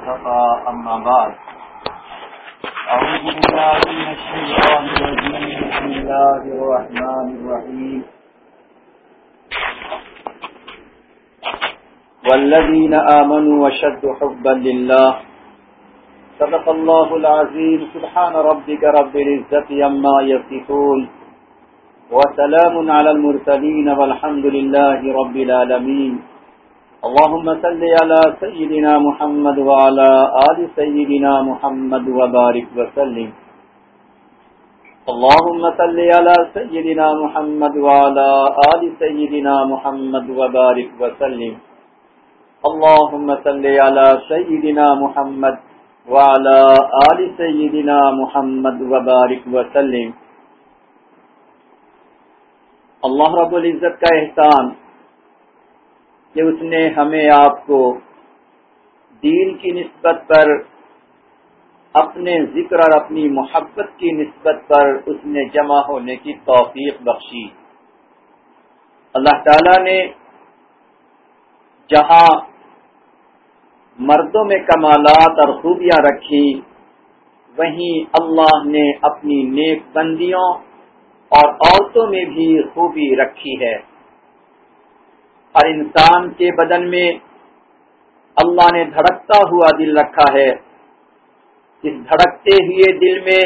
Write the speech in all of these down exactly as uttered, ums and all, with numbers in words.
واتقى أما بعد أعوذ بالله من الشيطان الرجيم بسم الله الرحمن الرحيم والذين آمنوا وشد حبا لله صدق الله العظيم سبحان ربك رب العزة عما يصفون وسلام على المرسلين والحمد لله رب العالمين اللهم صل على سيدنا محمد وعلى آل سيدنا محمد وبارك وسلم اللهم صل على سيدنا محمد وعلى آل سيدنا محمد وبارك وسلم اللهم صل على سيدنا محمد وعلى آل سيدنا محمد وبارك وسلم اللہ رب العزت کا احسان کہ اس نے ہمیں آپ کو دین کی نسبت پر اپنے ذکر اور اپنی محبت کی نسبت پر اس نے جمع ہونے کی توفیق بخشی۔ اللہ تعالی نے جہاں مردوں میں کمالات اور خوبیاں رکھی، وہیں اللہ نے اپنی نیک بندیوں اور عورتوں میں بھی خوبی رکھی ہے۔ ہر انسان کے بدن میں اللہ نے دھڑکتا ہوا دل رکھا ہے۔ اس دھڑکتے ہوئے دل میں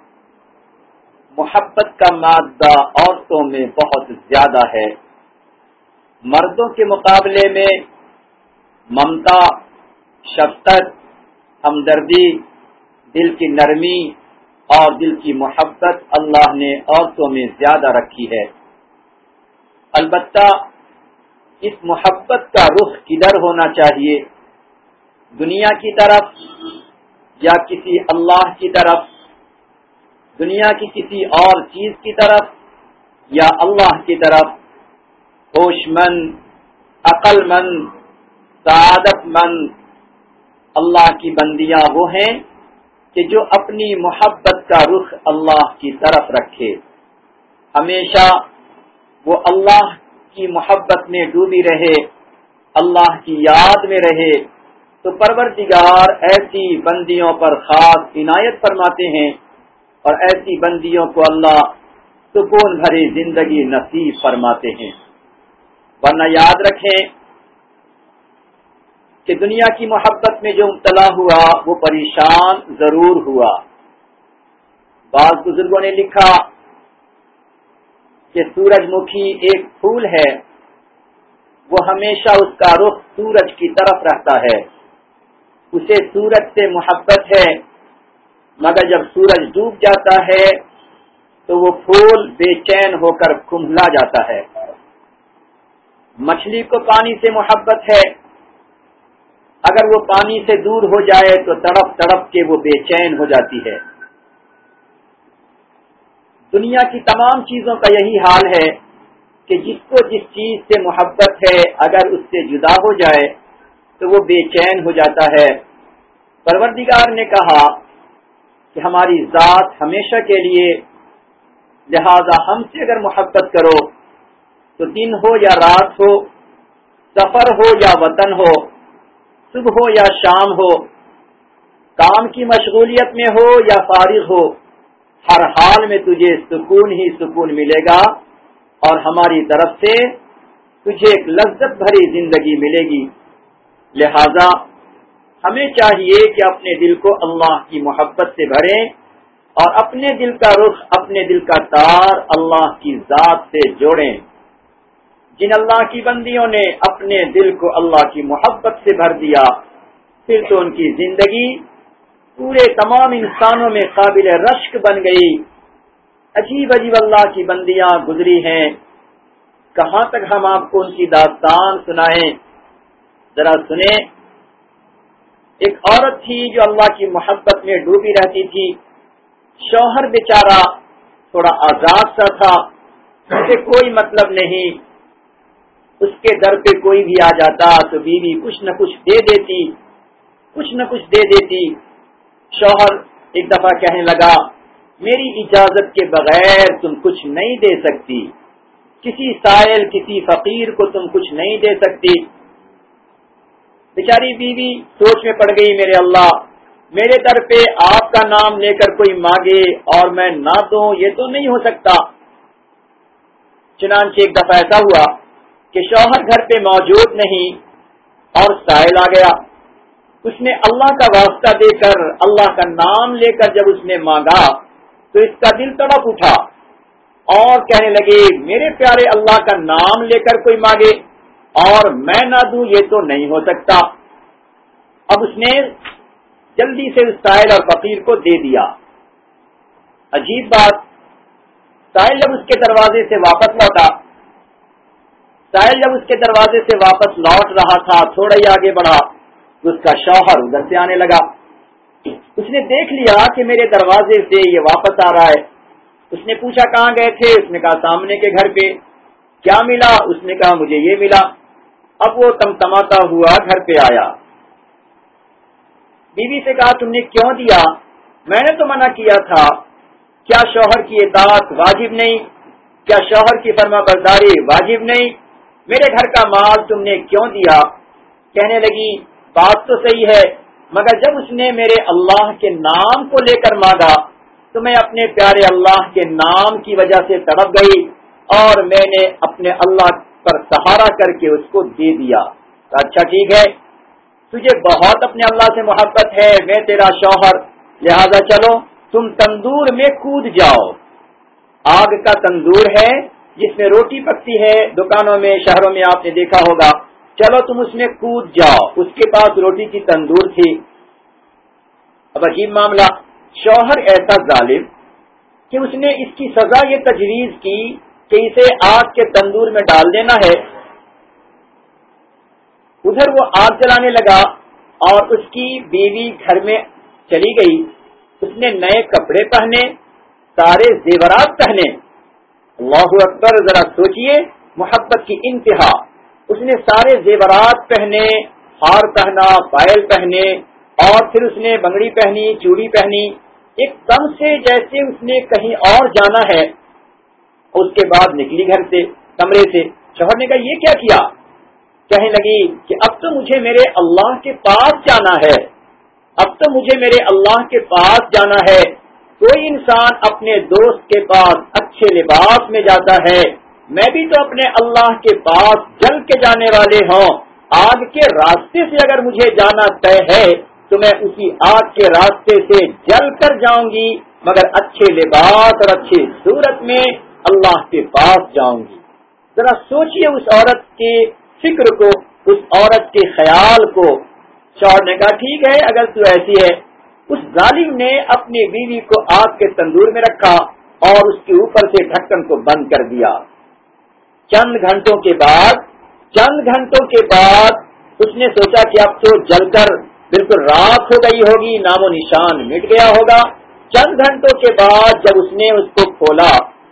محبت کا مادہ عورتوں میں بہت زیادہ ہے۔ مردوں کے مقابلے میں ممتا، شفقت، ہمدردی، دل کی نرمی اور دل کی محبت اللہ نے عورتوں میں زیادہ رکھی ہے۔ البتہ اس محبت کا رخ کدھر ہونا چاہیے؟ دنیا کی طرف یا کسی اللہ کی طرف؟ دنیا کی کسی اور چیز کی طرف یا اللہ کی طرف؟ ہوش مند، عقل مند، سعادت مند اللہ کی بندیاں وہ ہیں کہ جو اپنی محبت کا رخ اللہ کی طرف رکھے، ہمیشہ وہ اللہ کی محبت میں ڈوبی رہے، اللہ کی یاد میں رہے، تو پروردگار ایسی بندیوں پر خاص عنایت فرماتے ہیں اور ایسی بندیوں کو اللہ سکون بھری زندگی نصیب فرماتے ہیں۔ ورنہ یاد رکھیں کہ دنیا کی محبت میں جو مبتلا ہوا وہ پریشان ضرور ہوا۔ بعض بزرگوں نے لکھا کہ سورج مکھی ایک پھول ہے، وہ ہمیشہ اس کا رخ سورج کی طرف رہتا ہے، اسے سورج سے محبت ہے، مگر جب سورج ڈوب جاتا ہے تو وہ پھول بے چین ہو کر کھنڈلا جاتا ہے۔ مچھلی کو پانی سے محبت ہے، اگر وہ پانی سے دور ہو جائے تو تڑپ تڑپ کے وہ بے چین ہو جاتی ہے۔ دنیا کی تمام چیزوں کا یہی حال ہے کہ جس کو جس چیز سے محبت ہے اگر اس سے جدا ہو جائے تو وہ بے چین ہو جاتا ہے۔ پروردگار نے کہا کہ ہماری ذات ہمیشہ کے لیے، لہذا ہم سے اگر محبت کرو تو دن ہو یا رات ہو، سفر ہو یا وطن ہو، صبح ہو یا شام ہو، کام کی مشغولیت میں ہو یا فارغ ہو، ہر حال میں تجھے سکون ہی سکون ملے گا اور ہماری طرف سے تجھے ایک لذت بھری زندگی ملے گی۔ لہذا ہمیں چاہیے کہ اپنے دل کو اللہ کی محبت سے بھریں اور اپنے دل کا رخ، اپنے دل کا تار اللہ کی ذات سے جوڑیں۔ جن اللہ کی بندیوں نے اپنے دل کو اللہ کی محبت سے بھر دیا، پھر تو ان کی زندگی پورے تمام انسانوں میں قابل رشک بن گئی۔ عجیب عجیب اللہ کی بندیاں گزری ہیں، کہاں تک ہم آپ کو ان کی داستان سنائیں؟ ذرا سنیں۔ ایک عورت تھی جو اللہ کی محبت میں ڈوبی رہتی تھی، شوہر بیچارہ تھوڑا آزاد سا تھا، اسے کوئی مطلب نہیں، اس کے در پہ کوئی بھی آ جاتا تو بیوی کچھ نہ کچھ دے دیتی کچھ نہ کچھ دے دیتی شوہر ایک دفعہ کہنے لگا، میری اجازت کے بغیر تم کچھ نہیں دے سکتی، کسی سائل کسی فقیر کو تم کچھ نہیں دے سکتی۔ بیچاری بیوی سوچ میں پڑ گئی، میرے اللہ، میرے در پہ آپ کا نام لے کر کوئی مانگے اور میں نہ دوں، یہ تو نہیں ہو سکتا۔ چنانچہ ایک دفعہ ایسا ہوا کہ شوہر گھر پہ موجود نہیں اور سائل آ گیا، اس نے اللہ کا واسطہ دے کر، اللہ کا نام لے کر جب اس نے مانگا تو اس کا دل تڑپ اٹھا اور کہنے لگے، میرے پیارے اللہ کا نام لے کر کوئی مانگے اور میں نہ دوں، یہ تو نہیں ہو سکتا۔ اب اس نے جلدی سے اس سائل اور فقیر کو دے دیا۔ عجیب بات، سائل جب اس کے دروازے سے واپس لوٹا سائل جب اس کے دروازے سے واپس لوٹ رہا تھا، تھوڑا ہی آگے بڑھا، اس کا شوہر ادھر سے آنے لگا۔ اس نے دیکھ لیا کہ میرے دروازے سے یہ واپس آ رہا ہے۔ اس نے پوچھا کہاں گئے تھے؟ اس نے کہا سامنے کے گھر پہ۔ کیا ملا؟ اس نے کہا مجھے یہ ملا۔ اب وہ تمتماتا ہوا گھر پہ آیا، بیوی سے کہا تم نے کیوں دیا؟ میں نے تو منع کیا تھا۔ کیا شوہر کی اطاعت واجب نہیں؟ کیا شوہر کی فرما برداری واجب نہیں؟ میرے گھر کا مال تم نے کیوں دیا؟ کہنے لگی بات تو صحیح ہے، مگر جب اس نے میرے اللہ کے نام کو لے کر مانگا تو میں اپنے پیارے اللہ کے نام کی وجہ سے تڑپ گئی اور میں نے اپنے اللہ پر سہارا کر کے اس کو دے دیا۔ اچھا ٹھیک ہے، تجھے بہت اپنے اللہ سے محبت ہے، میں تیرا شوہر، لہذا چلو تم تندور میں کود جاؤ۔ آگ کا تندور ہے جس میں روٹی پکتی ہے، دکانوں میں شہروں میں آپ نے دیکھا ہوگا، چلو تم اس میں کود جاؤ۔ اس کے پاس روٹی کی تندور تھی۔ اب عجیب معاملہ، شوہر ایسا ظالم کہ اس نے اس کی سزا یہ تجویز کی کہ اسے آگ کے تندور میں ڈال دینا ہے۔ ادھر وہ آگ جلانے لگا اور اس کی بیوی گھر میں چلی گئی۔ اس نے نئے کپڑے پہنے، سارے زیورات پہنے۔ اللہ اکبر، ذرا سوچئے محبت کی انتہا۔ اس نے سارے زیورات پہنے، ہار پہنا، پائل پہنے، اور پھر اس نے بنگڑی پہنی، چوڑی پہنی، ایک دم سے جیسے اس نے کہیں اور جانا ہے۔ اس کے بعد نکلی گھر سے، کمرے سے۔ شوہر نے کہا یہ کیا کیا؟ کہنے لگی کہ اب تو مجھے میرے اللہ کے پاس جانا ہے، اب تو مجھے میرے اللہ کے پاس جانا ہے۔ کوئی انسان اپنے دوست کے پاس اچھے لباس میں جاتا ہے، میں بھی تو اپنے اللہ کے پاس جل کے جانے والے ہوں۔ آگ کے راستے سے اگر مجھے جانا طے ہے تو میں اسی آگ کے راستے سے جل کر جاؤں گی، مگر اچھے لباس اور اچھی صورت میں اللہ کے پاس جاؤں گی۔ ذرا سوچئے اس عورت کے فکر کو، اس عورت کے خیال کو۔ شوہر نے کہا ٹھیک ہے اگر تو ایسی ہے۔ اس ظالم نے اپنی بیوی کو آگ کے تندور میں رکھا اور اس کے اوپر سے ڈھکن کو بند کر دیا۔ چند گھنٹوں کے بعد چند گھنٹوں کے بعد اس نے سوچا کہ اب تو جل کر بالکل راکھ ہو گئی ہوگی، نام و نشان مٹ گیا ہوگا۔ چند گھنٹوں کے بعد جب اس نے اس کو کھولا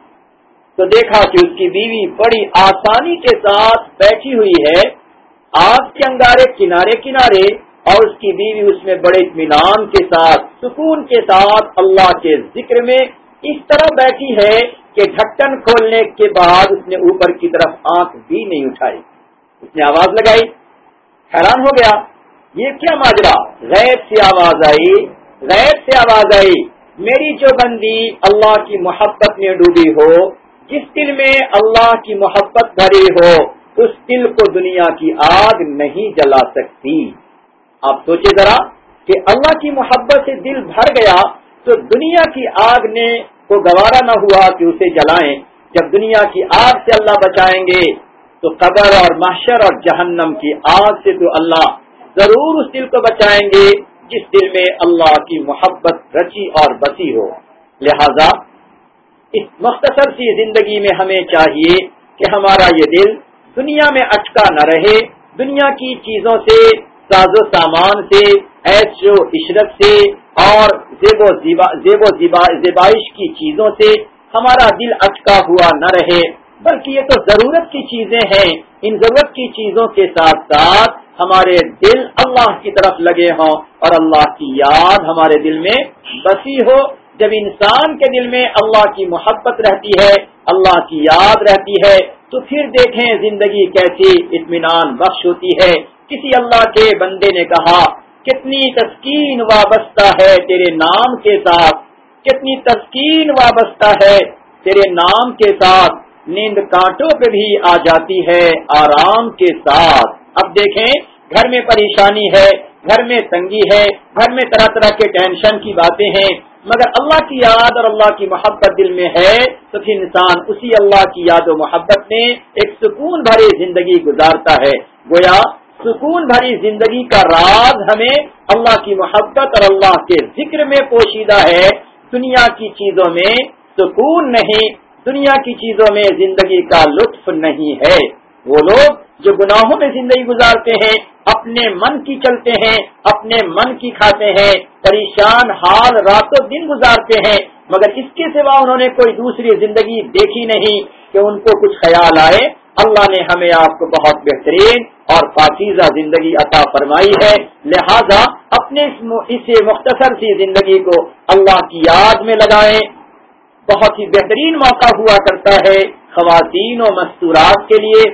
تو دیکھا کہ اس کی بیوی بڑی آسانی کے ساتھ بیٹھی ہوئی ہے، آگ کے انگارے کنارے کنارے، اور اس کی بیوی اس میں بڑے اطمینان کے ساتھ، سکون کے ساتھ اللہ کے ذکر میں اس طرح بیٹھی ہے کہ ڈھکن کھولنے کے بعد اس نے اوپر کی طرف آنکھ بھی نہیں اٹھائی۔ اس نے آواز لگائی، حیران ہو گیا یہ کیا ماجرا؟ غیب سے آواز آئی، غیب سے آواز آئی، میری جو بندی اللہ کی محبت میں ڈوبی ہو، جس دل میں اللہ کی محبت بھری ہو، اس دل کو دنیا کی آگ نہیں جلا سکتی۔ آپ سوچے ذرا کہ اللہ کی محبت سے دل بھر گیا تو دنیا کی آگ نے کو گوارا نہ ہوا کہ اسے جلائیں۔ جب دنیا کی آگ سے اللہ بچائیں گے تو قبر اور محشر اور جہنم کی آگ سے تو اللہ ضرور اس دل کو بچائیں گے جس دل میں اللہ کی محبت رچی اور بسی ہو۔ لہذا اس مختصر سی زندگی میں ہمیں چاہیے کہ ہمارا یہ دل دنیا میں اٹکا نہ رہے، دنیا کی چیزوں سے، ساز و سامان سے، عیش و عشرت سے اور زیب و زیب و زیبائش کی چیزوں سے ہمارا دل اٹکا ہوا نہ رہے، بلکہ یہ تو ضرورت کی چیزیں ہیں۔ ان ضرورت کی چیزوں کے ساتھ ساتھ ہمارے دل اللہ کی طرف لگے ہوں اور اللہ کی یاد ہمارے دل میں بسی ہو۔ جب انسان کے دل میں اللہ کی محبت رہتی ہے، اللہ کی یاد رہتی ہے، تو پھر دیکھیں زندگی کیسی اطمینان بخش ہوتی ہے، کسی اللہ کے بندے نے کہا کتنی تسکین وابستہ ہے تیرے نام کے ساتھ، کتنی تسکین وابستہ ہے تیرے نام کے ساتھ، نیند کانٹوں پہ بھی آ جاتی ہے آرام کے ساتھ۔ اب دیکھیں، گھر میں پریشانی ہے، گھر میں تنگی ہے، گھر میں طرح طرح کے ٹینشن کی باتیں ہیں، مگر اللہ کی یاد اور اللہ کی محبت دل میں ہے تو پھر انسان اسی اللہ کی یاد و محبت میں ایک سکون بھری زندگی گزارتا ہے۔ گویا سکون بھری زندگی کا راز ہمیں اللہ کی محبت اور اللہ کے ذکر میں پوشیدہ ہے۔ دنیا کی چیزوں میں سکون نہیں، دنیا کی چیزوں میں زندگی کا لطف نہیں ہے۔ وہ لوگ جو گناہوں میں زندگی گزارتے ہیں، اپنے من کی چلتے ہیں، اپنے من کی کھاتے ہیں، پریشان حال راتوں دن گزارتے ہیں، مگر اس کے سوا انہوں نے کوئی دوسری زندگی دیکھی نہیں کہ ان کو کچھ خیال آئے۔ اللہ نے ہمیں آپ کو بہت بہترین اور پاکیزہ زندگی عطا فرمائی ہے، لہذا اپنے اس مختصر سی زندگی کو اللہ کی یاد میں لگائیں۔ بہت ہی بہترین موقع ہوا کرتا ہے خواتین و مستورات کے لیے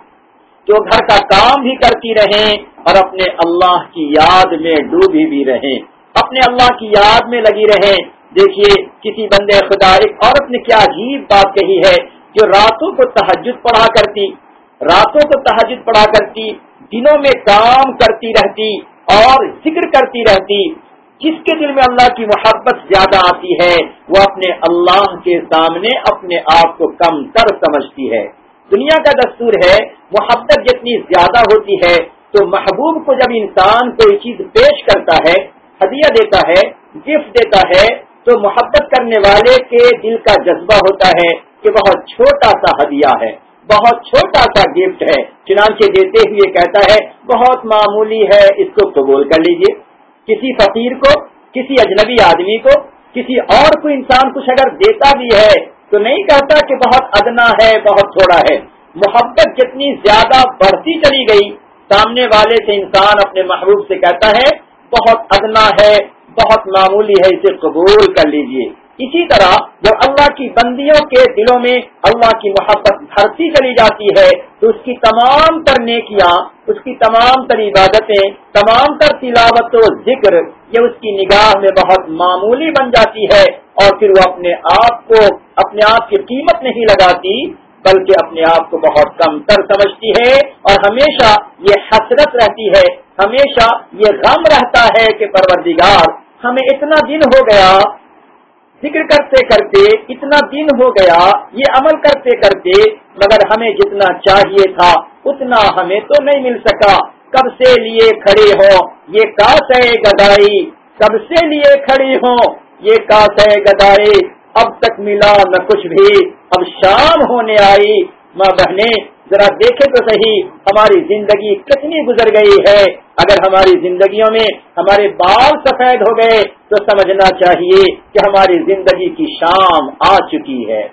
جو گھر کا کام بھی کرتی رہیں اور اپنے اللہ کی یاد میں ڈوبی بھی رہیں، اپنے اللہ کی یاد میں لگی رہیں۔ دیکھیے کسی بندے خدا، ایک عورت نے کیا عجیب بات کہی ہے، جو راتوں کو تہجد پڑھا کرتی راتوں کو تہجد پڑھا کرتی دنوں میں کام کرتی رہتی اور ذکر کرتی رہتی، جس کے دل میں اللہ کی محبت زیادہ آتی ہے وہ اپنے اللہ کے سامنے اپنے آپ کو کم تر سمجھتی ہے۔ دنیا کا دستور ہے محبت جتنی زیادہ ہوتی ہے تو محبوب کو جب انسان کوئی چیز پیش کرتا ہے، ہدیہ دیتا ہے، گفٹ دیتا ہے، تو محبت کرنے والے کے دل کا جذبہ ہوتا ہے کہ بہت چھوٹا سا ہدیہ ہے، بہت چھوٹا سا گفٹ ہے، چنانچہ دیتے ہوئے کہتا ہے بہت معمولی ہے، اس کو قبول کر لیجئے۔ کسی فقیر کو، کسی اجنبی آدمی کو، کسی اور کو انسان کچھ اگر دیتا بھی ہے تو نہیں کہتا کہ بہت ادنا ہے، بہت تھوڑا ہے۔ محبت جتنی زیادہ بڑھتی چلی گئی، سامنے والے سے انسان اپنے محبوب سے کہتا ہے بہت ادنا ہے، بہت معمولی ہے، اسے قبول کر لیجئے۔ اسی طرح جب اللہ کی بندیوں کے دلوں میں اللہ کی محبت بڑھتی چلی جاتی ہے تو اس کی تمام تر نیکیاں، اس کی تمام تر عبادتیں، تمام تر تلاوت و ذکر یہ اس کی نگاہ میں بہت معمولی بن جاتی ہے، اور پھر وہ اپنے آپ کو اپنے آپ کی قیمت نہیں لگاتی بلکہ اپنے آپ کو بہت کم تر سمجھتی ہے، اور ہمیشہ یہ حسرت رہتی ہے، ہمیشہ یہ غم رہتا ہے کہ پروردگار ہمیں اتنا دن ہو گیا ذکر کرتے کرتے، اتنا دن ہو گیا یہ عمل کرتے کرتے، مگر ہمیں جتنا چاہیے تھا اتنا ہمیں تو نہیں مل سکا۔ کب سے لیے کھڑے ہوں یہ کاسے گدائی، کب سے لیے کھڑی ہوں یہ کاسے گدائی، اب تک ملا نہ کچھ بھی، اب شام ہونے آئی۔ ماں بہنیں ذرا دیکھیں تو صحیح ہماری زندگی کتنی گزر گئی ہے۔ اگر ہماری زندگیوں میں ہمارے بال سفید ہو گئے تو سمجھنا چاہیے کہ ہماری زندگی کی شام آ چکی ہے،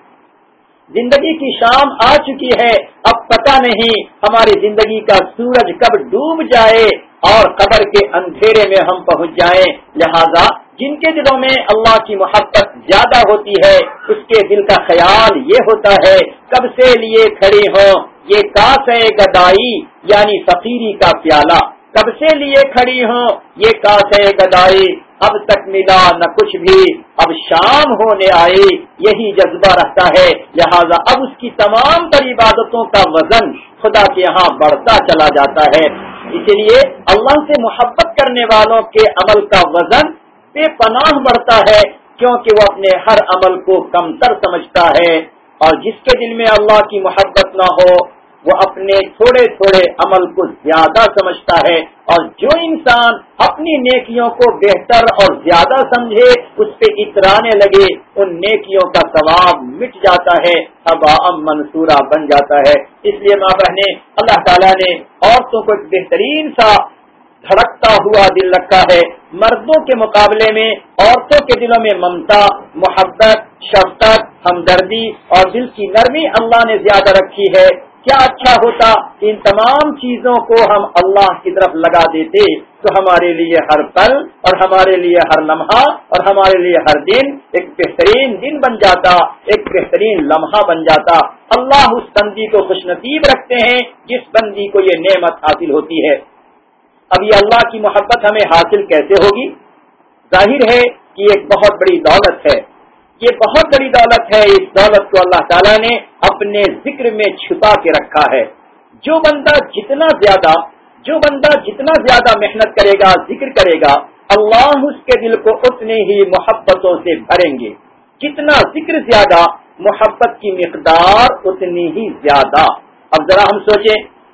زندگی کی شام آ چکی ہے۔ اب پتہ نہیں ہماری زندگی کا سورج کب ڈوب جائے اور قبر کے اندھیرے میں ہم پہنچ جائیں۔ لہذا جن کے دلوں میں اللہ کی محبت زیادہ ہوتی ہے اس کے دل کا خیال یہ ہوتا ہے کب سے لیے کھڑی ہوں یہ کاسے گدائی، یعنی فقیری کا پیالہ، کب سے لیے کھڑی ہوں یہ کاسے گدائی، اب تک ملا نہ کچھ بھی، اب شام ہونے آئی، یہی جذبہ رہتا ہے۔ لہذا اب اس کی تمام تر عبادتوں کا وزن خدا کے یہاں بڑھتا چلا جاتا ہے۔ اسی لیے اللہ سے محبت کرنے والوں کے عمل کا وزن بے پناہ بڑھتا ہے، کیونکہ وہ اپنے ہر عمل کو کم تر سمجھتا ہے، اور جس کے دل میں اللہ کی محبت نہ ہو وہ اپنے تھوڑے تھوڑے عمل کو زیادہ سمجھتا ہے، اور جو انسان اپنی نیکیوں کو بہتر اور زیادہ سمجھے اس پہ اترانے لگے ان نیکیوں کا ثواب مٹ جاتا ہے، ہباء منصورا بن جاتا ہے۔ اس لیے ماں بہنیں اللہ تعالیٰ نے عورتوں کو ایک بہترین سا دھڑکتا ہوا دل رکھا ہے، مردوں کے مقابلے میں عورتوں کے دلوں میں ممتا، محبت، شفقت، ہمدردی اور دل کی نرمی اللہ نے زیادہ رکھی ہے۔ کیا اچھا ہوتا کہ ان تمام چیزوں کو ہم اللہ کی طرف لگا دیتے تو ہمارے لیے ہر پل اور ہمارے لیے ہر لمحہ اور ہمارے لیے ہر دن ایک بہترین دن بن جاتا، ایک بہترین لمحہ بن جاتا۔ اللہ اس بندی کو خوش نصیب رکھتے ہیں جس بندی کو یہ نعمت حاصل ہوتی ہے۔ اب یہ اللہ کی محبت ہمیں حاصل کیسے ہوگی؟ ظاہر ہے کہ ایک بہت بڑی دولت ہے، یہ بہت بڑی دولت ہے۔ اس دولت کو اللہ تعالیٰ نے اپنے ذکر میں چھپا کے رکھا ہے۔ جو بندہ جتنا زیادہ جو بندہ جتنا زیادہ محنت کرے گا، ذکر کرے گا، اللہ اس کے دل کو اتنے ہی محبتوں سے بھریں گے۔ جتنا ذکر زیادہ، محبت کی مقدار اتنی ہی زیادہ۔ اب ذرا ہم سوچیں،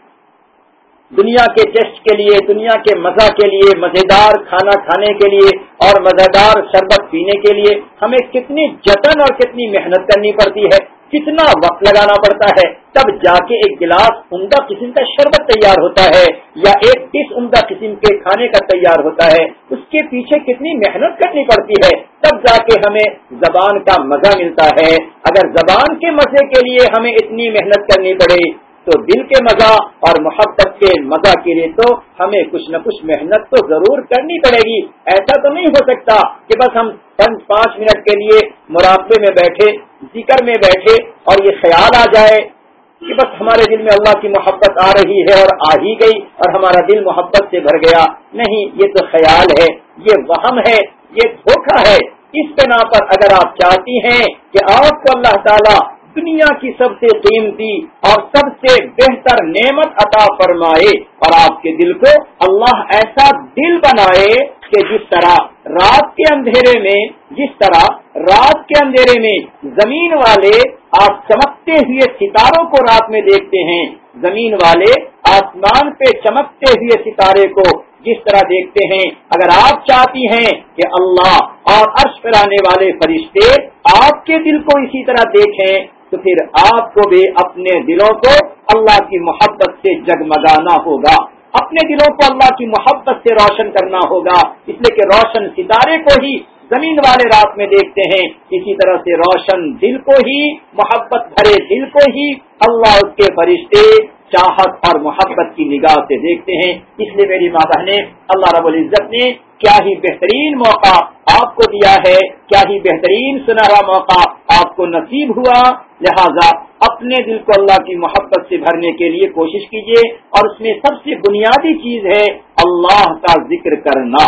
دنیا کے ٹیسٹ کے لیے، دنیا کے مزہ کے لیے، مزیدار کھانا کھانے کے لیے اور مزیدار شربت پینے کے لیے ہمیں کتنی جتن اور کتنی محنت کرنی پڑتی ہے، کتنا وقت لگانا پڑتا ہے، تب جا کے ایک گلاس عمدہ قسم کا شربت تیار ہوتا ہے یا ایک ڈش عمدہ قسم کے کھانے کا تیار ہوتا ہے۔ اس کے پیچھے کتنی محنت کرنی پڑتی ہے، تب جا کے ہمیں زبان کا مزہ ملتا ہے۔ اگر زبان کے مزے کے لیے ہمیں اتنی محنت کرنی پڑے تو دل کے مزہ اور محبت کے مزہ کے لیے تو ہمیں کچھ نہ کچھ محنت تو ضرور کرنی پڑے گی۔ ایسا تو نہیں ہو سکتا کہ بس ہم پانچ منٹ کے لیے مراقبے میں بیٹھے، ذکر میں بیٹھے اور یہ خیال آ جائے کہ بس ہمارے دل میں اللہ کی محبت آ رہی ہے اور آ ہی گئی اور ہمارا دل محبت سے بھر گیا۔ نہیں، یہ تو خیال ہے، یہ وہم ہے، یہ دھوکہ ہے۔ اس بنا پر اگر آپ چاہتی ہیں کہ آپ کو اللہ تعالیٰ دنیا کی سب سے قیمتی اور سب سے بہتر نعمت عطا فرمائے اور آپ کے دل کو اللہ ایسا دل بنائے کہ جس طرح رات کے اندھیرے میں جس طرح رات کے اندھیرے میں زمین والے آپ چمکتے ہوئے ستاروں کو رات میں دیکھتے ہیں، زمین والے آسمان پہ چمکتے ہوئے ستارے کو جس طرح دیکھتے ہیں، اگر آپ چاہتی ہیں کہ اللہ اور عرش پر آنے والے فرشتے آپ کے دل کو اسی طرح دیکھیں تو پھر آپ کو بھی اپنے دلوں کو اللہ کی محبت سے جگمگانا ہوگا، اپنے دلوں کو اللہ کی محبت سے روشن کرنا ہوگا، اس لیے کہ روشن ستارے کو ہی زمین والے رات میں دیکھتے ہیں، اسی طرح سے روشن دل کو ہی، محبت بھرے دل کو ہی اللہ اس کے فرشتے چاہت اور محبت کی نگاہ سے دیکھتے ہیں۔ اس لیے میری ماں بہنیں، اللہ رب العزت نے کیا ہی بہترین موقع آپ کو دیا ہے، کیا ہی بہترین سنہرا موقع آپ کو نصیب ہوا، لہذا اپنے دل کو اللہ کی محبت سے بھرنے کے لیے کوشش کیجیے، اور اس میں سب سے بنیادی چیز ہے اللہ کا ذکر کرنا۔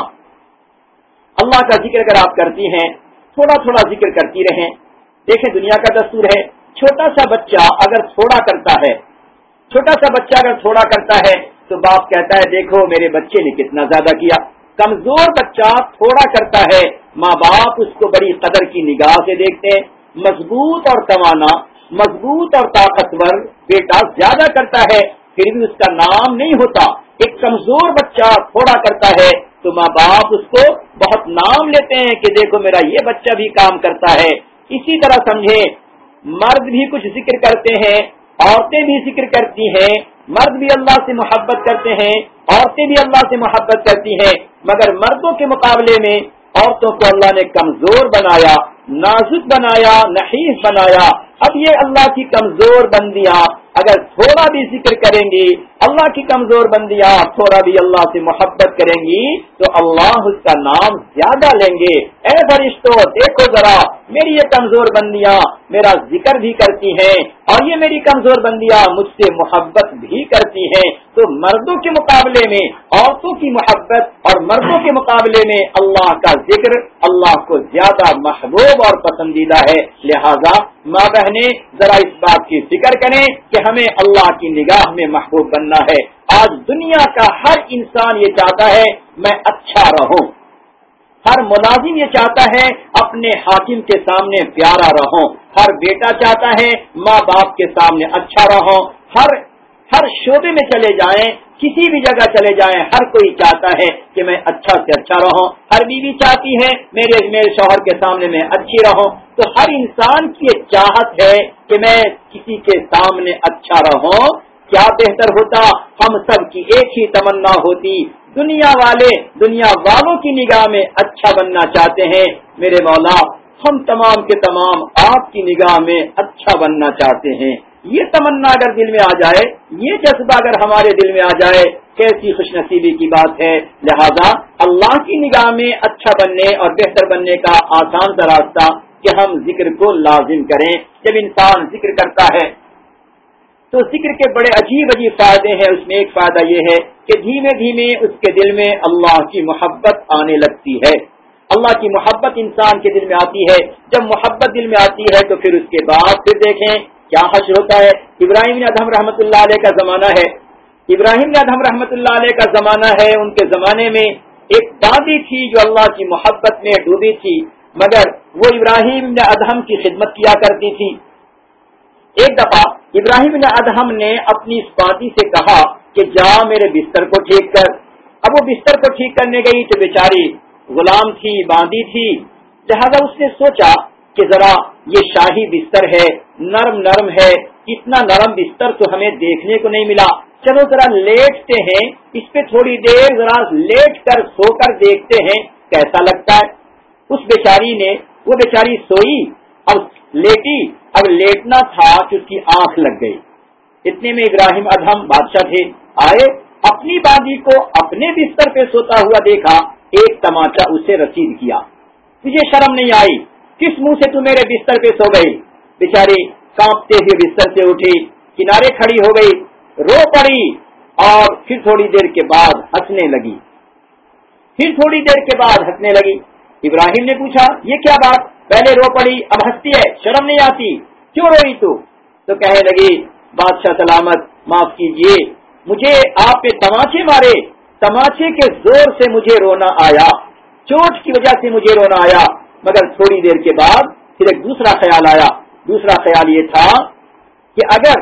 اللہ کا ذکر اگر آپ کرتی ہیں، تھوڑا تھوڑا ذکر کرتی رہیں۔ دیکھیں، دنیا کا دستور ہے، چھوٹا سا بچہ اگر تھوڑا کرتا ہے چھوٹا سا بچہ اگر تھوڑا کرتا ہے تو باپ کہتا ہے دیکھو میرے بچے نے کتنا زیادہ کیا۔ کمزور بچہ تھوڑا کرتا ہے، ماں باپ اس کو بڑی قدر کی نگاہ سے دیکھتے ہیں۔ مضبوط اور توانا، مضبوط اور طاقتور بیٹا زیادہ کرتا ہے، پھر بھی اس کا نام نہیں ہوتا۔ ایک کمزور بچہ تھوڑا کرتا ہے تو ماں باپ اس کو بہت نام لیتے ہیں کہ دیکھو میرا یہ بچہ بھی کام کرتا ہے۔ اسی طرح سمجھے، مرد بھی کچھ ذکر کرتے ہیں، عورتیں بھی ذکر کرتی ہیں، مرد بھی اللہ سے محبت کرتے ہیں، عورتیں بھی اللہ سے محبت کرتی ہیں، مگر مردوں کے مقابلے میں عورتوں کو اللہ نے کمزور بنایا، نازک بنایا، نحیف بنایا۔ اب یہ اللہ کی کمزور بندیاں اگر تھوڑا بھی ذکر کریں گی، اللہ کی کمزور بندیاں تھوڑا بھی اللہ سے محبت کریں گی تو اللہ اس کا نام زیادہ لیں گے۔ اے فرشتوں، دیکھو ذرا میری یہ کمزور بندیاں میرا ذکر بھی کرتی ہیں اور یہ میری کمزور بندیاں مجھ سے محبت بھی کرتی ہیں۔ تو مردوں کے مقابلے میں عورتوں کی محبت اور مردوں کے مقابلے میں اللہ کا ذکر اللہ کو زیادہ محبوب اور پسندیدہ ہے۔ لہذا ماں بہنیں ذرا اس بات کی فکر کریں کہ ہمیں اللہ کی نگاہ میں محبوب بننا ہے۔ آج دنیا کا ہر انسان یہ چاہتا ہے میں اچھا رہوں، ہر ملازم یہ چاہتا ہے اپنے حاکم کے سامنے پیارا رہوں، ہر بیٹا چاہتا ہے ماں باپ کے سامنے اچھا رہوں، ہر ہر شعبے میں چلے جائیں، کسی بھی جگہ چلے جائیں، ہر کوئی چاہتا ہے کہ میں اچھا سے اچھا رہوں، ہر بیوی چاہتی ہے میرے میرے شوہر کے سامنے میں اچھی رہوں۔ تو ہر انسان کی یہ چاہت ہے کہ میں کسی کے سامنے اچھا رہوں۔ کیا بہتر ہوتا ہم سب کی ایک ہی تمنا ہوتی، دنیا والے دنیا والوں کی نگاہ میں اچھا بننا چاہتے ہیں، میرے مولا ہم تمام کے تمام آپ کی نگاہ میں اچھا بننا چاہتے ہیں۔ یہ تمنا اگر دل میں آ جائے، یہ جذبہ اگر ہمارے دل میں آ جائے، کیسی خوش نصیبی کی بات ہے۔ لہذا اللہ کی نگاہ میں اچھا بننے اور بہتر بننے کا آسان سا راستہ کہ ہم ذکر کو لازم کریں۔ جب انسان ذکر کرتا ہے تو ذکر کے بڑے عجیب عجیب فائدے ہیں. اس میں ایک فائدہ یہ ہے کہ دھیمے دھیمے اس کے دل میں اللہ کی محبت آنے لگتی ہے. اللہ کی محبت انسان کے دل میں آتی ہے. جب محبت دل میں آتی ہے تو پھر اس کے بعد پھر دیکھیں کیا حشر ہوتا ہے. ابراہیم ادہم رحمت اللہ علیہ کا زمانہ ہے. ابراہیم ادہم رحمت اللہ علیہ کا زمانہ ہے. ان کے زمانے میں ایک دادی تھی جو اللہ کی محبت میں ڈوبی تھی، مگر وہ ابراہیم ادہم کی خدمت کیا کرتی تھی. ایک دفعہ ابراہیم ادہم نے اپنی اس دادی سے کہا کہ جا میرے بستر کو ٹھیک کر. اب وہ بستر کو ٹھیک کرنے گئی تو بیچاری غلام تھی، باندھی تھی، لہذا اس نے سوچا کہ ذرا یہ شاہی بستر ہے، نرم نرم ہے، اتنا نرم بستر تو ہمیں دیکھنے کو نہیں ملا، چلو ذرا لیٹتے ہیں اس پہ تھوڑی دیر، ذرا لیٹ کر سو کر دیکھتے ہیں کیسا لگتا ہے. اس بیچاری نے وہ بیچاری سوئی، اب لیٹی، اب لیٹنا تھا کہ اس کی آنکھ لگ گئی. اتنے میں ابراہیم ادہم بادشاہ تھے، آئے، اپنی باندھی کو اپنے بستر پہ سوتا ہوا دیکھا، ایک تماچا اسے رسید کیا. تجھے شرم نہیں آئی؟ کس منہ سے تو میرے بستر پہ سو گئی؟ بیچاری کانپتے ہوئے بستر سے اٹھی، کنارے کھڑی ہو گئی، رو پڑی اور پھر تھوڑی دیر کے بعد ہنسنے لگی. پھر تھوڑی دیر کے بعد ہنسنے لگی. ابراہیم نے پوچھا یہ کیا بات، پہلے رو پڑی اب ہنستی ہے، شرم نہیں آتی، کیوں روئی تو؟ تو کہنے لگی بادشاہ سلامت معاف کیجئے، مجھے آپ نے تماچے مارے، تماچے کے زور سے مجھے رونا آیا، چوٹ کی وجہ سے مجھے رونا آیا، مگر تھوڑی دیر کے بعد پھر ایک دوسرا خیال آیا. دوسرا خیال یہ تھا کہ اگر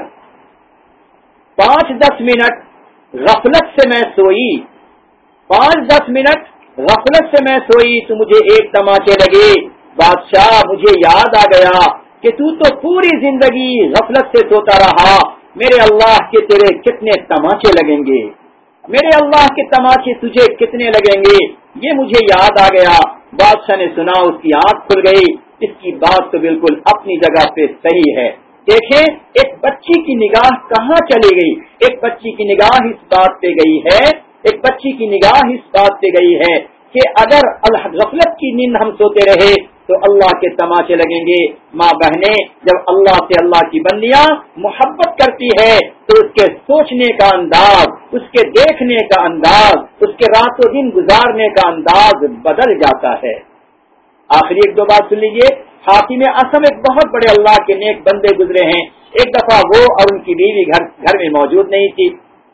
پانچ دس منٹ غفلت سے میں سوئی پانچ دس منٹ غفلت سے میں سوئی تو مجھے ایک تماچے لگے. بادشاہ مجھے یاد آ گیا کہ تو تو پوری زندگی غفلت سے سوتا رہا، میرے اللہ کے تیرے کتنے تماچے لگیں گے، میرے اللہ کے تماچے تجھے کتنے لگیں گے، یہ مجھے یاد آ گیا. بادشاہ نے سنا، اس کی آنکھ کھل گئی. اس کی بات تو بالکل اپنی جگہ پہ صحیح ہے. دیکھیں ایک بچی کی نگاہ کہاں چلی گئی، ایک بچی کی نگاہ اس بات پہ گئی ہے ایک بچی کی نگاہ اس بات پہ گئی ہے کہ اگر غفلت کی نیند ہم سوتے رہے تو اللہ کے تماچے لگیں گے. ماں بہنیں، جب اللہ سے اللہ کی بندیاں محبت کرتی ہے تو اس کے سوچنے کا انداز، اس کے دیکھنے کا انداز، اس کے رات و دن گزارنے کا انداز بدل جاتا ہے. آخری ایک دو بات سن لیجیے. حاتم اصم ایک بہت بڑے اللہ کے نیک بندے گزرے ہیں. ایک دفعہ وہ اور ان کی بیوی گھر گھر میں موجود نہیں تھی.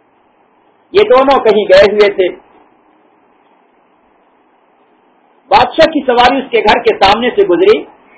یہ دونوں کہیں گئے ہوئے تھے. بادشاہ کی سواری اس کے گھر کے سامنے سے گزری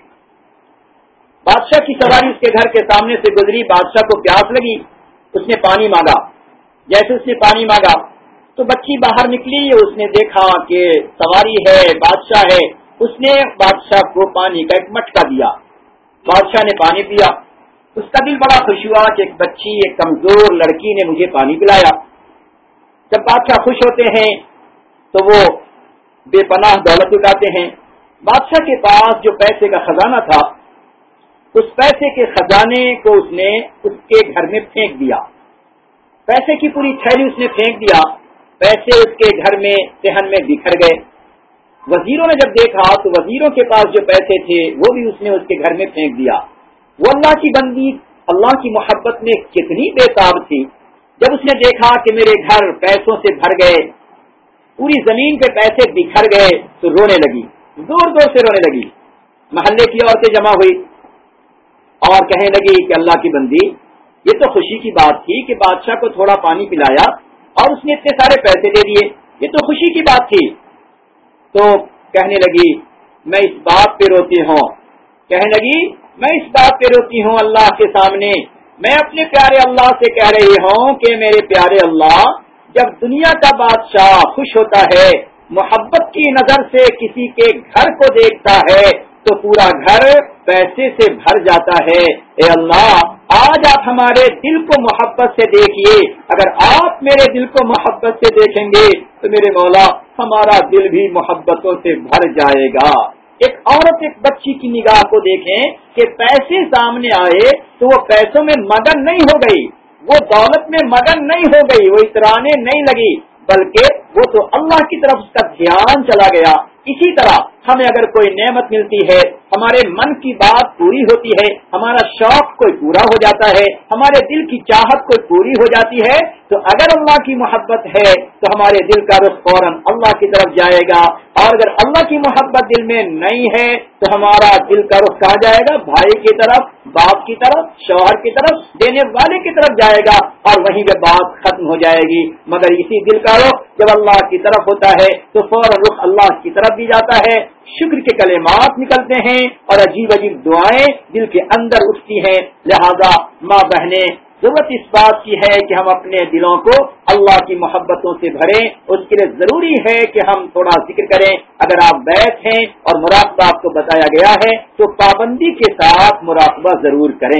بادشاہ کی سواری اس کے گھر کے سامنے سے گزری بادشاہ کو پیاس لگی، اس نے پانی مانگا. جیسے اس نے پانی مانگا تو بچی باہر نکلی، اس نے دیکھا کہ سواری ہے، بادشاہ ہے. اس نے بادشاہ کو پانی کا ایک مٹکا دیا. بادشاہ نے پانی پیا. اس کا دل بڑا خوش ہوا کہ ایک بچی، ایک کمزور لڑکی نے مجھے پانی پلایا. جب بادشاہ خوش ہوتے ہیں تو وہ بے پناہ دولت اٹھاتے ہیں. بادشاہ کے پاس جو پیسے کا خزانہ تھا، اس پیسے کے خزانے کو اس نے اس کے گھر میں پھینک دیا. پیسے کی پوری تھیلی اس نے پھینک دیا. پیسے اس کے گھر میں صحن میں بکھر گئے. وزیروں نے جب دیکھا تو وزیروں کے پاس جو پیسے تھے وہ بھی اس نے اس کے گھر میں پھینک دیا. وہ اللہ کی بندی اللہ کی محبت میں کتنی بے تاب تھی. جب اس نے دیکھا کہ میرے گھر پیسوں سے بھر گئے، پوری زمین پہ پیسے بکھر گئے، تو رونے لگی، زور زور سے رونے لگی. محلے کی عورتیں جمع ہوئی اور کہنے لگی کہ اللہ کی بندی، یہ تو خوشی کی بات تھی کہ بادشاہ کو تھوڑا پانی پلایا اور اس نے اتنے سارے پیسے دے دیے، یہ تو خوشی کی بات تھی. تو کہنے لگی میں اس بات پہ روتی ہوں کہنے لگی میں اس بات پہ روتی ہوں اللہ کے سامنے. میں اپنے پیارے اللہ سے کہہ رہی ہوں کہ میرے پیارے اللہ، جب دنیا کا بادشاہ خوش ہوتا ہے، محبت کی نظر سے کسی کے گھر کو دیکھتا ہے تو پورا گھر پیسے سے بھر جاتا ہے. اے اللہ، آج آپ ہمارے دل کو محبت سے دیکھیے. اگر آپ میرے دل کو محبت سے دیکھیں گے تو میرے مولا ہمارا دل بھی محبتوں سے بھر جائے گا. ایک عورت ایک بچی کی نگاہ کو دیکھیں کہ پیسے سامنے آئے تو وہ پیسوں میں مگن نہیں ہو گئی، وہ دولت میں مگن نہیں ہو گئی، وہ اترانے نہیں لگی، بلکہ وہ تو اللہ کی طرف اس کا دھیان چلا گیا. اسی طرح ہمیں اگر کوئی نعمت ملتی ہے، ہمارے من کی بات پوری ہوتی ہے، ہمارا شوق کوئی پورا ہو جاتا ہے، ہمارے دل کی چاہت کوئی پوری ہو جاتی ہے، تو اگر اللہ کی محبت ہے تو ہمارے دل کا رخ فوراً اللہ کی طرف جائے گا، اور اگر اللہ کی محبت دل میں نہیں ہے تو ہمارا دل کا رخ کہاں جائے گا؟ بھائی کی طرف، باپ کی طرف، شوہر کی طرف، دینے والے کی طرف جائے گا، اور وہیں پہ بات ختم ہو جائے گی۔ مگر اسی دل کا رخ جب اللہ کی طرف ہوتا ہے تو فوراً رخ اللہ کی طرف بھی جاتا ہے، شکر کے کلمات نکلتے ہیں اور عجیب عجیب دعائیں دل کے اندر اٹھتی ہیں۔ لہذا ماں بہنیں، ضرورت اس بات کی ہے کہ ہم اپنے دلوں کو اللہ کی محبتوں سے بھریں۔ اس کے لیے ضروری ہے کہ ہم تھوڑا ذکر کریں۔ اگر آپ بیٹھ ہیں اور مراقبہ آپ کو بتایا گیا ہے تو پابندی کے ساتھ مراقبہ ضرور کریں۔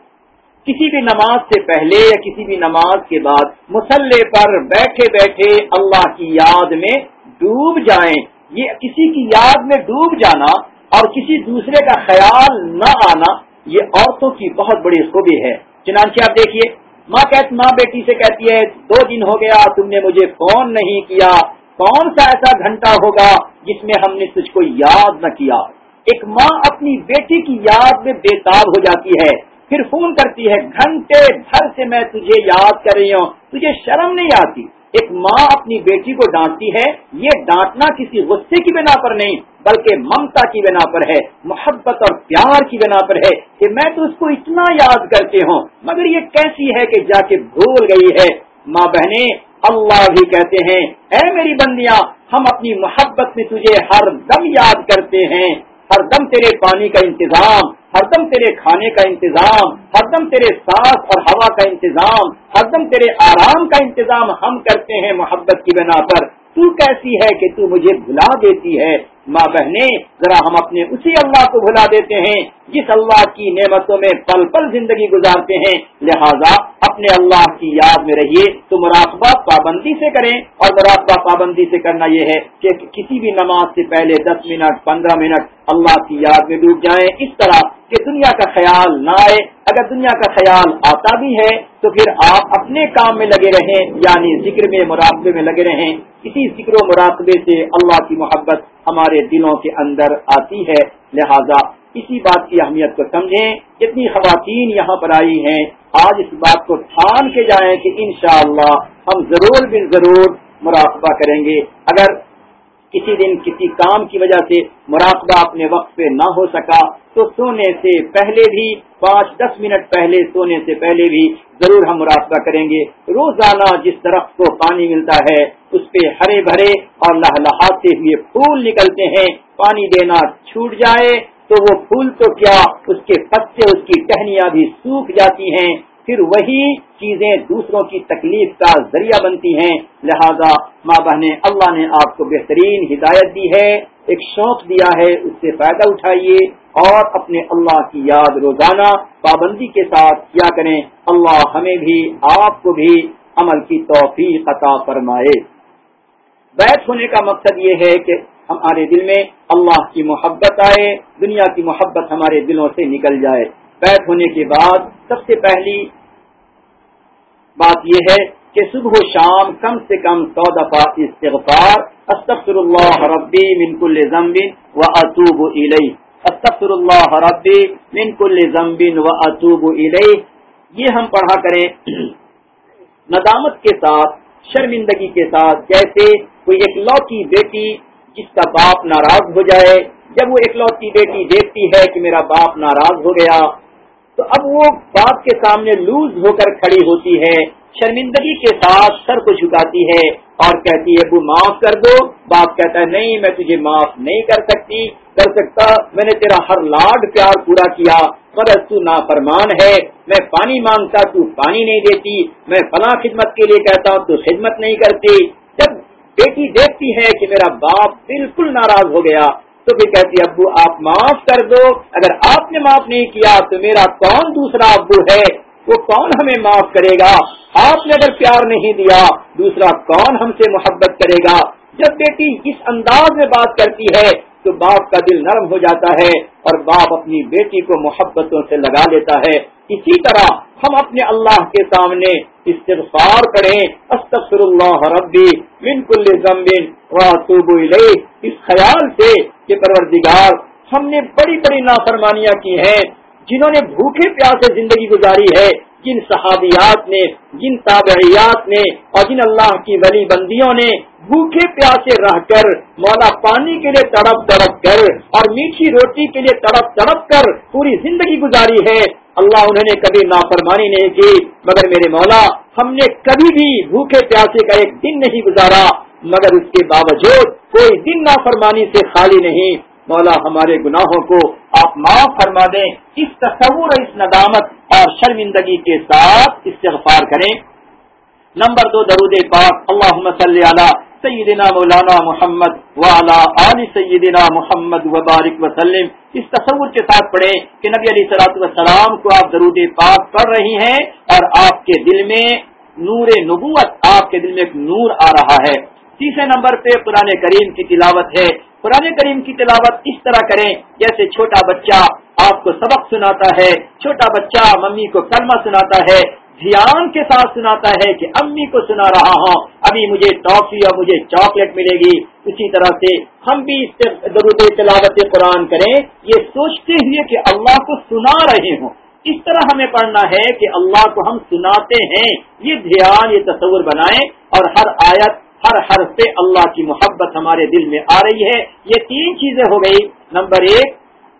کسی بھی نماز سے پہلے یا کسی بھی نماز کے بعد مصلی پر بیٹھے بیٹھے اللہ کی یاد میں ڈوب جائیں۔ یہ کسی کی یاد میں ڈوب جانا اور کسی دوسرے کا خیال نہ آنا، یہ عورتوں کی بہت بڑی خوبی ہے۔ چنانچہ آپ دیکھیے، ماں کہت ماں بیٹی سے کہتی ہے دو دن ہو گیا تم نے مجھے فون نہیں کیا، کون سا ایسا گھنٹہ ہوگا جس میں ہم نے تجھ کو یاد نہ کیا۔ ایک ماں اپنی بیٹی کی یاد میں بے تاب ہو جاتی ہے، پھر فون کرتی ہے گھنٹے بھر سے میں تجھے یاد کر رہی ہوں، تجھے شرم نہیں آتی؟ ایک ماں اپنی بیٹی کو ڈانٹتی ہے، یہ ڈانٹنا کسی غصے کی بنا پر نہیں بلکہ ممتا کی بنا پر ہے، محبت اور پیار کی بنا پر ہے کہ میں تو اس کو اتنا یاد کرتے ہوں مگر یہ کیسی ہے کہ جا کے بھول گئی ہے۔ ماں بہنیں، اللہ بھی کہتے ہیں اے میری بندیاں، ہم اپنی محبت میں تجھے ہر دم یاد کرتے ہیں، ہر دم تیرے پانی کا انتظام، ہر دم تیرے کھانے کا انتظام، ہر دم تیرے سانس اور ہوا کا انتظام، ہر دم تیرے آرام کا انتظام ہم کرتے ہیں محبت کی بنا پر۔ تو کیسی ہے کہ تو مجھے بھلا دیتی ہے؟ ماں بہنیں، ذرا ہم اپنے اسی اللہ کو بھلا دیتے ہیں جس اللہ کی نعمتوں میں پل پل زندگی گزارتے ہیں۔ لہذا اپنے اللہ کی یاد میں رہیے تو مراقبہ پابندی سے کریں، اور مراقبہ پابندی سے کرنا یہ ہے کہ کسی بھی نماز سے پہلے دس منٹ پندرہ منٹ اللہ کی یاد میں ڈوب جائیں، اس طرح کہ دنیا کا خیال نہ آئے۔ اگر دنیا کا خیال آتا بھی ہے تو پھر آپ اپنے کام میں لگے رہیں، یعنی ذکر میں مراقبے میں لگے رہیں۔ اسی ذکر و مراقبے سے اللہ کی محبت ہمارے دلوں کے اندر آتی ہے۔ لہذا اسی بات کی اہمیت کو سمجھیں۔ جتنی خواتین یہاں پر آئی ہیں آج اس بات کو ٹھان کے جائیں کہ انشاءاللہ ہم ضرور بن ضرور مراقبہ کریں گے۔ اگر کسی دن کسی کام کی وجہ سے مراقبہ اپنے وقت پہ نہ ہو سکا تو سونے سے پہلے بھی پانچ دس منٹ پہلے سونے سے پہلے بھی ضرور ہم مراقبہ کریں گے۔ روزانہ جس درخت کو پانی ملتا ہے اس پہ ہرے بھرے اور لہلہاتے ہوئے پھول نکلتے ہیں، پانی دینا چھوٹ جائے تو وہ پھول تو کیا، اس کے پتے، اس کی ٹہنیاں بھی سوکھ جاتی ہیں، پھر وہی چیزیں دوسروں کی تکلیف کا ذریعہ بنتی ہیں۔ لہذا ماں بہنیں، اللہ نے آپ کو بہترین ہدایت دی ہے، ایک شوق دیا ہے، اس سے فائدہ اٹھائیے اور اپنے اللہ کی یاد روزانہ پابندی کے ساتھ کیا کریں۔ اللہ ہمیں بھی آپ کو بھی عمل کی توفیق عطا فرمائے۔ بیت ہونے کا مقصد یہ ہے کہ ہمارے دل میں اللہ کی محبت آئے، دنیا کی محبت ہمارے دلوں سے نکل جائے۔ بیت ہونے کے بعد سب سے پہلی بات یہ ہے کہ صبح و شام کم سے کم سو دفعہ استغفار، استغفر اللہ ربی من کل ذنب واتوب الیہ، استغفر اللہ ربی من کل ذنب واتوب الیہ، یہ ہم پڑھا کریں ندامت کے ساتھ، شرمندگی کے ساتھ۔ جیسے کوئی اکلوتی بیٹی جس کا باپ ناراض ہو جائے، جب وہ اکلوتی بیٹی دیکھتی ہے کہ میرا باپ ناراض ہو گیا تو اب وہ باپ کے سامنے لوز ہو کر کھڑی ہوتی ہے، شرمندگی کے ساتھ سر کو جھکاتی ہے اور کہتی ہے ابو معاف کر دو۔ باپ کہتا ہے نہیں، میں تجھے معاف نہیں کر سکتی کر سکتا میں نے تیرا ہر لاڈ پیار پورا کیا مگر تو نافرمان ہے، میں پانی مانگتا تو پانی نہیں دیتی، میں فلاں خدمت کے لیے کہتا ہوں تو خدمت نہیں کرتی۔ جب بیٹی دیکھتی ہے کہ میرا باپ بالکل ناراض ہو گیا تو پھر کہتی ابو آپ معاف کر دو، اگر آپ نے معاف نہیں کیا تو میرا کون دوسرا ابو ہے، وہ کون ہمیں معاف کرے گا؟ آپ نے اگر پیار نہیں دیا دوسرا کون ہم سے محبت کرے گا؟ جب بیٹی اس انداز میں بات کرتی ہے تو باپ کا دل نرم ہو جاتا ہے اور باپ اپنی بیٹی کو محبتوں سے لگا لیتا ہے۔ اسی طرح ہم اپنے اللہ کے سامنے استغفار کریں، استغفر اللہ ربی من کل ذنب واتوب الیہ، اس خیال سے کہ پروردگار ہم نے بڑی بڑی نافرمانیاں کی ہیں، جنہوں نے بھوکے پیاسے زندگی گزاری ہے، جن صحابیات نے، جن تابعیات نے اور جن اللہ کی ولی بندیوں نے بھوکے پیاسے رہ کر مولا پانی کے لیے تڑپ تڑپ کر اور میٹھی روٹی کے لیے تڑپ تڑپ کر پوری زندگی گزاری ہے، اللہ انہوں نے کبھی نافرمانی نہیں کی، مگر میرے مولا ہم نے کبھی بھی بھوکے پیاسے کا ایک دن نہیں گزارا، مگر اس کے باوجود کوئی دن نافرمانی سے خالی نہیں۔ مولا ہمارے گناہوں کو آپ معاف فرما دیں، اس تصور، اس ندامت اور شرمندگی کے ساتھ استغفار کریں۔ نمبر دو، درود پاک، اللہم صلی علی سیدنا مولانا محمد وعلی آل سیدنا محمد وبارک وسلم۔ اس تصور کے ساتھ پڑھیں کہ نبی علیہ الصلوۃ والسلام کو آپ درود پاک پڑھ رہی ہیں اور آپ کے دل میں نور نبوت، آپ کے دل میں ایک نور آ رہا ہے۔ تیسرے نمبر پہ قرآن کریم کی تلاوت ہے۔ قرآن کریم کی تلاوت اس طرح کریں جیسے چھوٹا بچہ آپ کو سبق سناتا ہے، چھوٹا بچہ ممی کو کلمہ سناتا ہے، دھیان کے ساتھ سناتا ہے کہ امی کو سنا رہا ہوں، ابھی مجھے ٹافی اور مجھے چاکلیٹ ملے گی۔ اسی طرح سے ہم بھی درود تلاوت قرآن کریں یہ سوچتے ہوئے کہ اللہ کو سنا رہے ہوں، اس طرح ہمیں پڑھنا ہے کہ اللہ کو ہم سناتے ہیں، یہ دھیان، یہ تصور بنائیں، اور ہر آیت، ہر حرف پہ اللہ کی محبت ہمارے دل میں آ رہی ہے۔ یہ تین چیزیں ہو گئی، نمبر ایک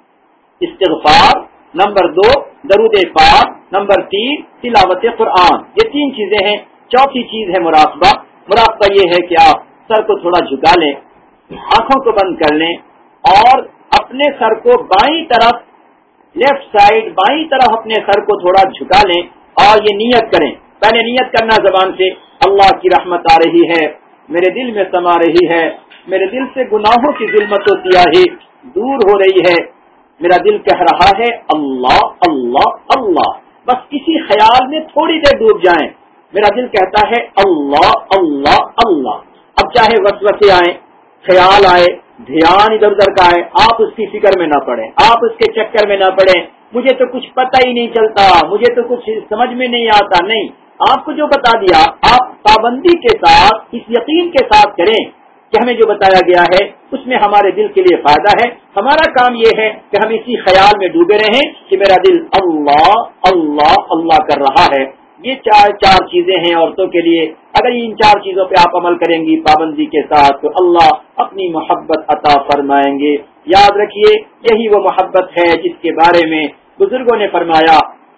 استغفار، نمبر دو درود پاک، نمبر تین تلاوت قرآن، یہ تین چیزیں ہیں۔ چوتھی چیز ہے مراقبہ۔ مراقبہ یہ ہے کہ آپ سر کو تھوڑا جھکا لیں، آنکھوں کو بند کر لیں اور اپنے سر کو بائیں طرف، لیفٹ سائڈ بائیں طرف اپنے سر کو تھوڑا جھکا لیں اور یہ نیت کریں۔ پہلے نیت کرنا زبان سے، اللہ کی رحمت آ رہی ہے، میرے دل میں سما رہی ہے، میرے دل سے گناہوں کی ظلمت و سیاہی دور ہو رہی ہے، میرا دل کہہ رہا ہے اللہ اللہ اللہ، بس اسی خیال میں تھوڑی دیر ڈوب جائیں۔ میرا دل کہتا ہے اللہ اللہ اللہ۔ اب چاہے وسوسے آئیں، خیال آئے، دھیان ادھر ادھر کا آئے، آپ اس کی فکر میں نہ پڑیں، آپ اس کے چکر میں نہ پڑیں، مجھے تو کچھ پتہ ہی نہیں چلتا، مجھے تو کچھ سمجھ میں نہیں آتا، نہیں، آپ کو جو بتا دیا آپ پابندی کے ساتھ، اس یقین کے ساتھ کریں کہ ہمیں جو بتایا گیا ہے اس میں ہمارے دل کے لیے فائدہ ہے۔ ہمارا کام یہ ہے کہ ہم اسی خیال میں ڈوبے رہیں کہ میرا دل اللہ اللہ اللہ کر رہا ہے۔ یہ چار چار چیزیں ہیں عورتوں کے لیے، اگر ان چار چیزوں پہ آپ عمل کریں گی پابندی کے ساتھ تو اللہ اپنی محبت عطا فرمائیں گے۔ یاد رکھیے یہی وہ محبت ہے جس کے بارے میں بزرگوں نے فرمایا،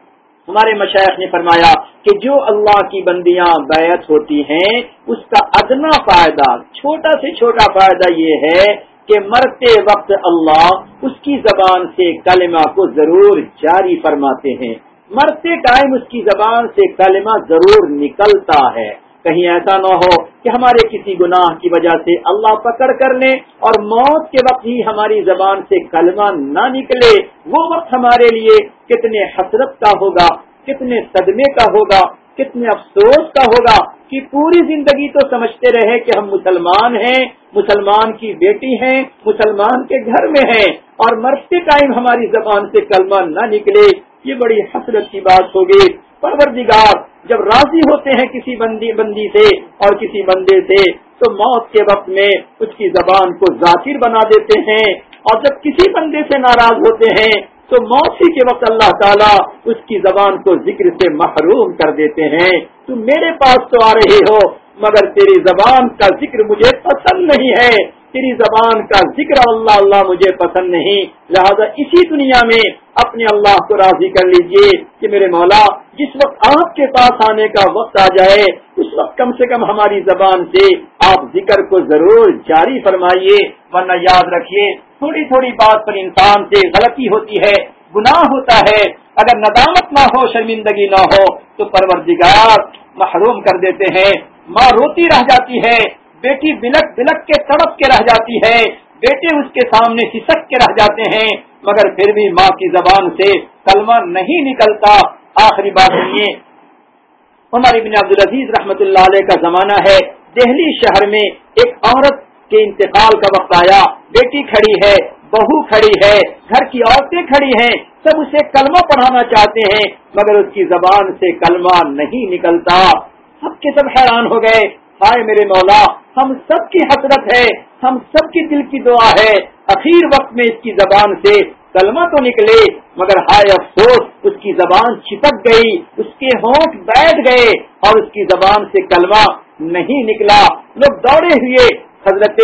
ہمارے مشائخ نے فرمایا کہ جو اللہ کی بندیاں بیعت ہوتی ہیں اس کا ادنا فائدہ، چھوٹا سے چھوٹا فائدہ یہ ہے کہ مرتے وقت اللہ اس کی زبان سے کلمہ کو ضرور جاری فرماتے ہیں، مرتے ٹائم اس کی زبان سے کلمہ ضرور نکلتا ہے۔ کہیں ایسا نہ ہو کہ ہمارے کسی گناہ کی وجہ سے اللہ پکڑ کر لیں اور موت کے وقت ہی ہماری زبان سے کلمہ نہ نکلے، وہ وقت ہمارے لیے کتنے حسرت کا ہوگا، کتنے صدمے کا ہوگا، کتنے افسوس کا ہوگا کہ پوری زندگی تو سمجھتے رہے کہ ہم مسلمان ہیں، مسلمان کی بیٹی ہیں، مسلمان کے گھر میں ہیں، اور مرتے ٹائم ہماری زبان سے کلمہ نہ نکلے، یہ بڑی حسرت کی بات ہوگی۔ پروردگار جب راضی ہوتے ہیں کسی بندی بندی سے اور کسی بندے سے تو موت کے وقت میں اس کی زبان کو ذاکر بنا دیتے ہیں، اور جب کسی بندے سے ناراض ہوتے ہیں تو موت ہی کے وقت اللہ تعالیٰ اس کی زبان کو ذکر سے محروم کر دیتے ہیں۔ تم میرے پاس تو آ رہے ہو مگر تیری زبان کا ذکر مجھے پسند نہیں ہے، تیری زبان کا ذکر اللہ اللہ مجھے پسند نہیں، لہذا اسی دنیا میں اپنے اللہ کو راضی کر لیجئے کہ میرے مولا جس وقت آپ کے پاس آنے کا وقت آ جائے اس وقت کم سے کم ہماری زبان سے آپ ذکر کو ضرور جاری فرمائیے، ورنہ یاد رکھیے تھوڑی تھوڑی بات پر انسان سے غلطی ہوتی ہے، گناہ ہوتا ہے، اگر ندامت نہ ہو، شرمندگی نہ ہو تو پروردگار محروم کر دیتے ہیں۔ ماں روتی رہ جاتی ہے، بیٹی بلک بلک کے تڑپ کے رہ جاتی ہے، بیٹے اس کے سامنے سسک کے رہ جاتے ہیں، مگر پھر بھی ماں کی زبان سے کلمہ نہیں نکلتا۔ آخری بات سنیے، عمر ابن عبدالعزیز رحمت اللہ علیہ کا زمانہ ہے، دہلی شہر میں ایک عورت کے انتقال کا وقت آیا، بیٹی کھڑی ہے، بہو کھڑی ہے، گھر کی عورتیں کھڑی ہیں، سب اسے کلمہ پڑھانا چاہتے ہیں مگر اس کی زبان سے کلمہ نہیں نکلتا۔ سب کے سب حیران ہو گئے، ہائے میرے مولا، ہم سب کی حسرت ہے، ہم سب کی دل کی دعا ہے، اخیر وقت میں اس کی زبان سے کلمہ تو نکلے، مگر ہائے افسوس اس کی زبان چپک گئی، اس کے ہونٹ بیٹھ گئے اور اس کی زبان سے کلمہ نہیں نکلا۔ لوگ دوڑے ہوئے حضرت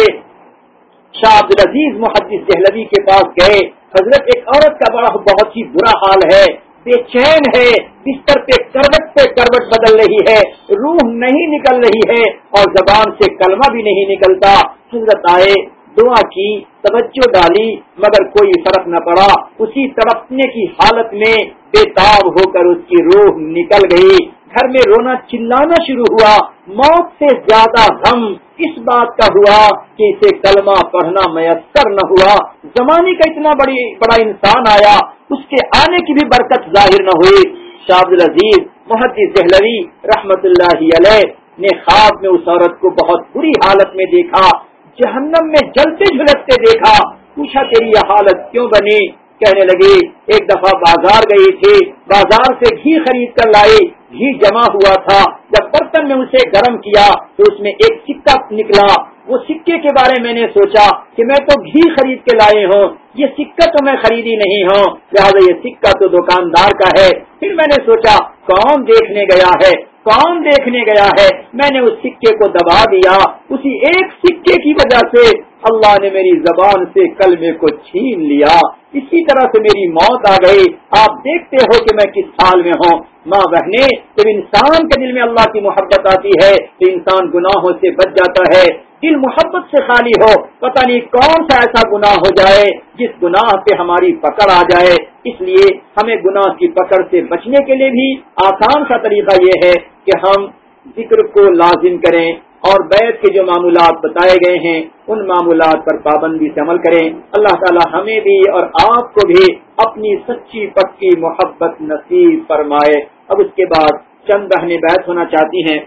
شاہ عبد العزیز محدث دہلوی کے پاس گئے۔ حضرت ایک عورت کا بڑا بہت ہی برا حال ہے، بے چین ہے، بستر پہ کروٹ پہ کروٹ بدل رہی ہے، روح نہیں نکل رہی ہے اور زبان سے کلمہ بھی نہیں نکلتا۔ حضرت آئے، دعا کی، توجہ ڈالی، مگر کوئی فرق نہ پڑا۔ اسی تڑپنے کی حالت میں بے تاب ہو کر اس کی روح نکل گئی۔ گھر میں رونا چلانا شروع ہوا۔ موت سے زیادہ غم اس بات کا ہوا کہ اسے کلمہ پڑھنا میسر نہ ہوا۔ زمانے کا اتنا بڑی بڑا انسان آیا، اس کے آنے کی بھی برکت ظاہر نہ ہوئی۔ شاہ عبد العزیز محدث دہلوی رحمت اللہ علیہ نے خواب میں اس عورت کو بہت بری حالت میں دیکھا، جہنم میں جلتے جھلکتے دیکھا۔ پوچھا تیری یہ حالت کیوں بنی؟ کہنے لگی ایک دفعہ بازار گئی تھی، بازار سے گھی خرید کر لائی، گھی جمع ہوا تھا، جب برتن میں اسے گرم کیا تو اس میں ایک سکہ نکلا۔ وہ سکے کے بارے میں نے سوچا کہ میں تو گھی خرید کے لائے ہوں، یہ سکہ تو میں خریدی نہیں ہوں، لہٰذا یہ سکہ تو دکاندار کا ہے۔ پھر میں نے سوچا کون دیکھنے گیا ہے، کون دیکھنے گیا ہے، میں نے اس سکے کو دبا دیا۔ اسی ایک سکے کی وجہ سے اللہ نے میری زبان سے کلمے کو چھین لیا، اسی طرح سے میری موت آ گئی۔ آپ دیکھتے ہو کہ میں کس حال میں ہوں۔ ماں بہنیں، جب انسان کے دل میں اللہ کی محبت آتی ہے تو انسان گناہوں سے بچ جاتا ہے۔ دل محبت سے خالی ہو، پتہ نہیں کون سا ایسا گناہ ہو جائے جس گناہ پہ ہماری پکڑ آ جائے۔ اس لیے ہمیں گناہ کی پکڑ سے بچنے کے لیے بھی آسان سا طریقہ یہ ہے کہ ہم ذکر کو لازم کریں اور بیت کے جو معمولات بتائے گئے ہیں ان معمولات پر پابندی سے عمل کریں۔ اللہ تعالی ہمیں بھی اور آپ کو بھی اپنی سچی پکی محبت نصیب فرمائے۔ اب اس کے بعد چند بہنیں بیت ہونا چاہتی ہیں،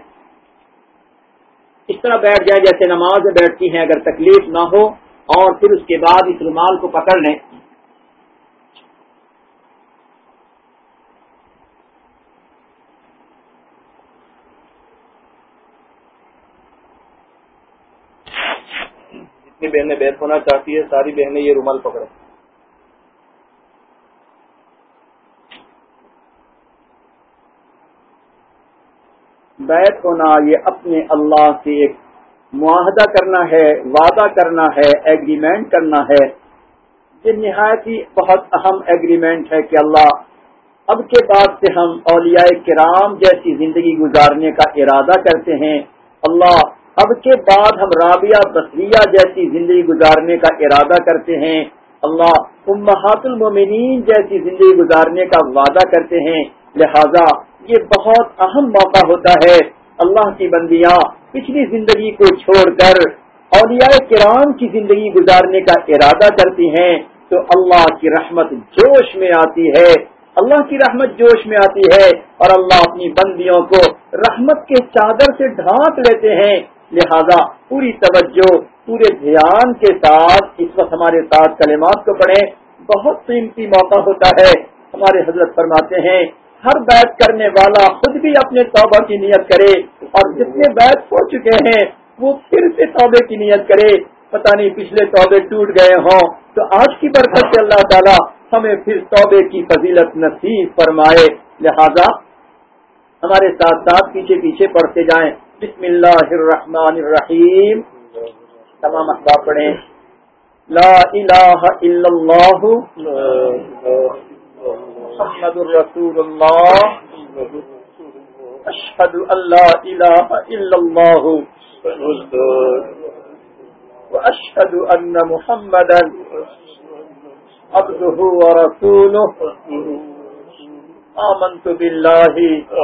اس طرح بیٹھ جائے جیسے نماز میں بیٹھتی ہیں، اگر تکلیف نہ ہو، اور پھر اس کے بعد اس رومال کو پکڑ لیں۔ جتنی بہنیں بیت ہونا چاہتی ہے ساری بہنیں یہ رومال پکڑیں۔ بیت ہونا یہ اپنے اللہ سے ایک معاہدہ کرنا ہے، وعدہ کرنا ہے، ایگریمنٹ کرنا ہے۔ یہ نہایت ہی بہت اہم ایگریمنٹ ہے کہ اللہ اب کے بعد سے ہم اولیاء کرام جیسی زندگی گزارنے کا ارادہ کرتے ہیں۔ اللہ اب کے بعد ہم رابعہ بصریہ جیسی زندگی گزارنے کا ارادہ کرتے ہیں۔ اللہ امہات المومنین جیسی زندگی گزارنے کا وعدہ کرتے ہیں۔ لہذا یہ بہت اہم موقع ہوتا ہے۔ اللہ کی بندیاں پچھلی زندگی کو چھوڑ کر اولیاء کرام کی زندگی گزارنے کا ارادہ کرتی ہیں تو اللہ کی رحمت جوش میں آتی ہے، اللہ کی رحمت جوش میں آتی ہے اور اللہ اپنی بندیوں کو رحمت کے چادر سے ڈھانپ لیتے ہیں۔ لہذا پوری توجہ، پورے دھیان کے ساتھ اس وقت ہمارے ساتھ کلمات کو پڑھیں۔ بہت قیمتی موقع ہوتا ہے۔ ہمارے حضرت فرماتے ہیں ہر بیعت کرنے والا خود بھی اپنے توبہ کی نیت کرے اور جتنے بیعت ہو چکے ہیں وہ پھر سے توبے کی نیت کرے۔ پتہ نہیں پچھلے توبے ٹوٹ گئے ہوں تو آج کی برکت سے اللہ تعالیٰ ہمیں پھر توبے کی فضیلت نصیب فرمائے۔ لہذا ہمارے ساتھ ساتھ پیچھے پیچھے پڑھتے جائیں۔ بسم اللہ الرحمن الرحیم۔ تمام احباب پڑھیں۔ لا الہ الا اللہ محمد الرسول اللہ اشہد ان لا الہ الا اللہ واشہد ان محمدا عبدہ ورسولہ آمنت باللہ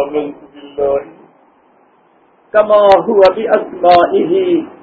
کما هو بأسمائه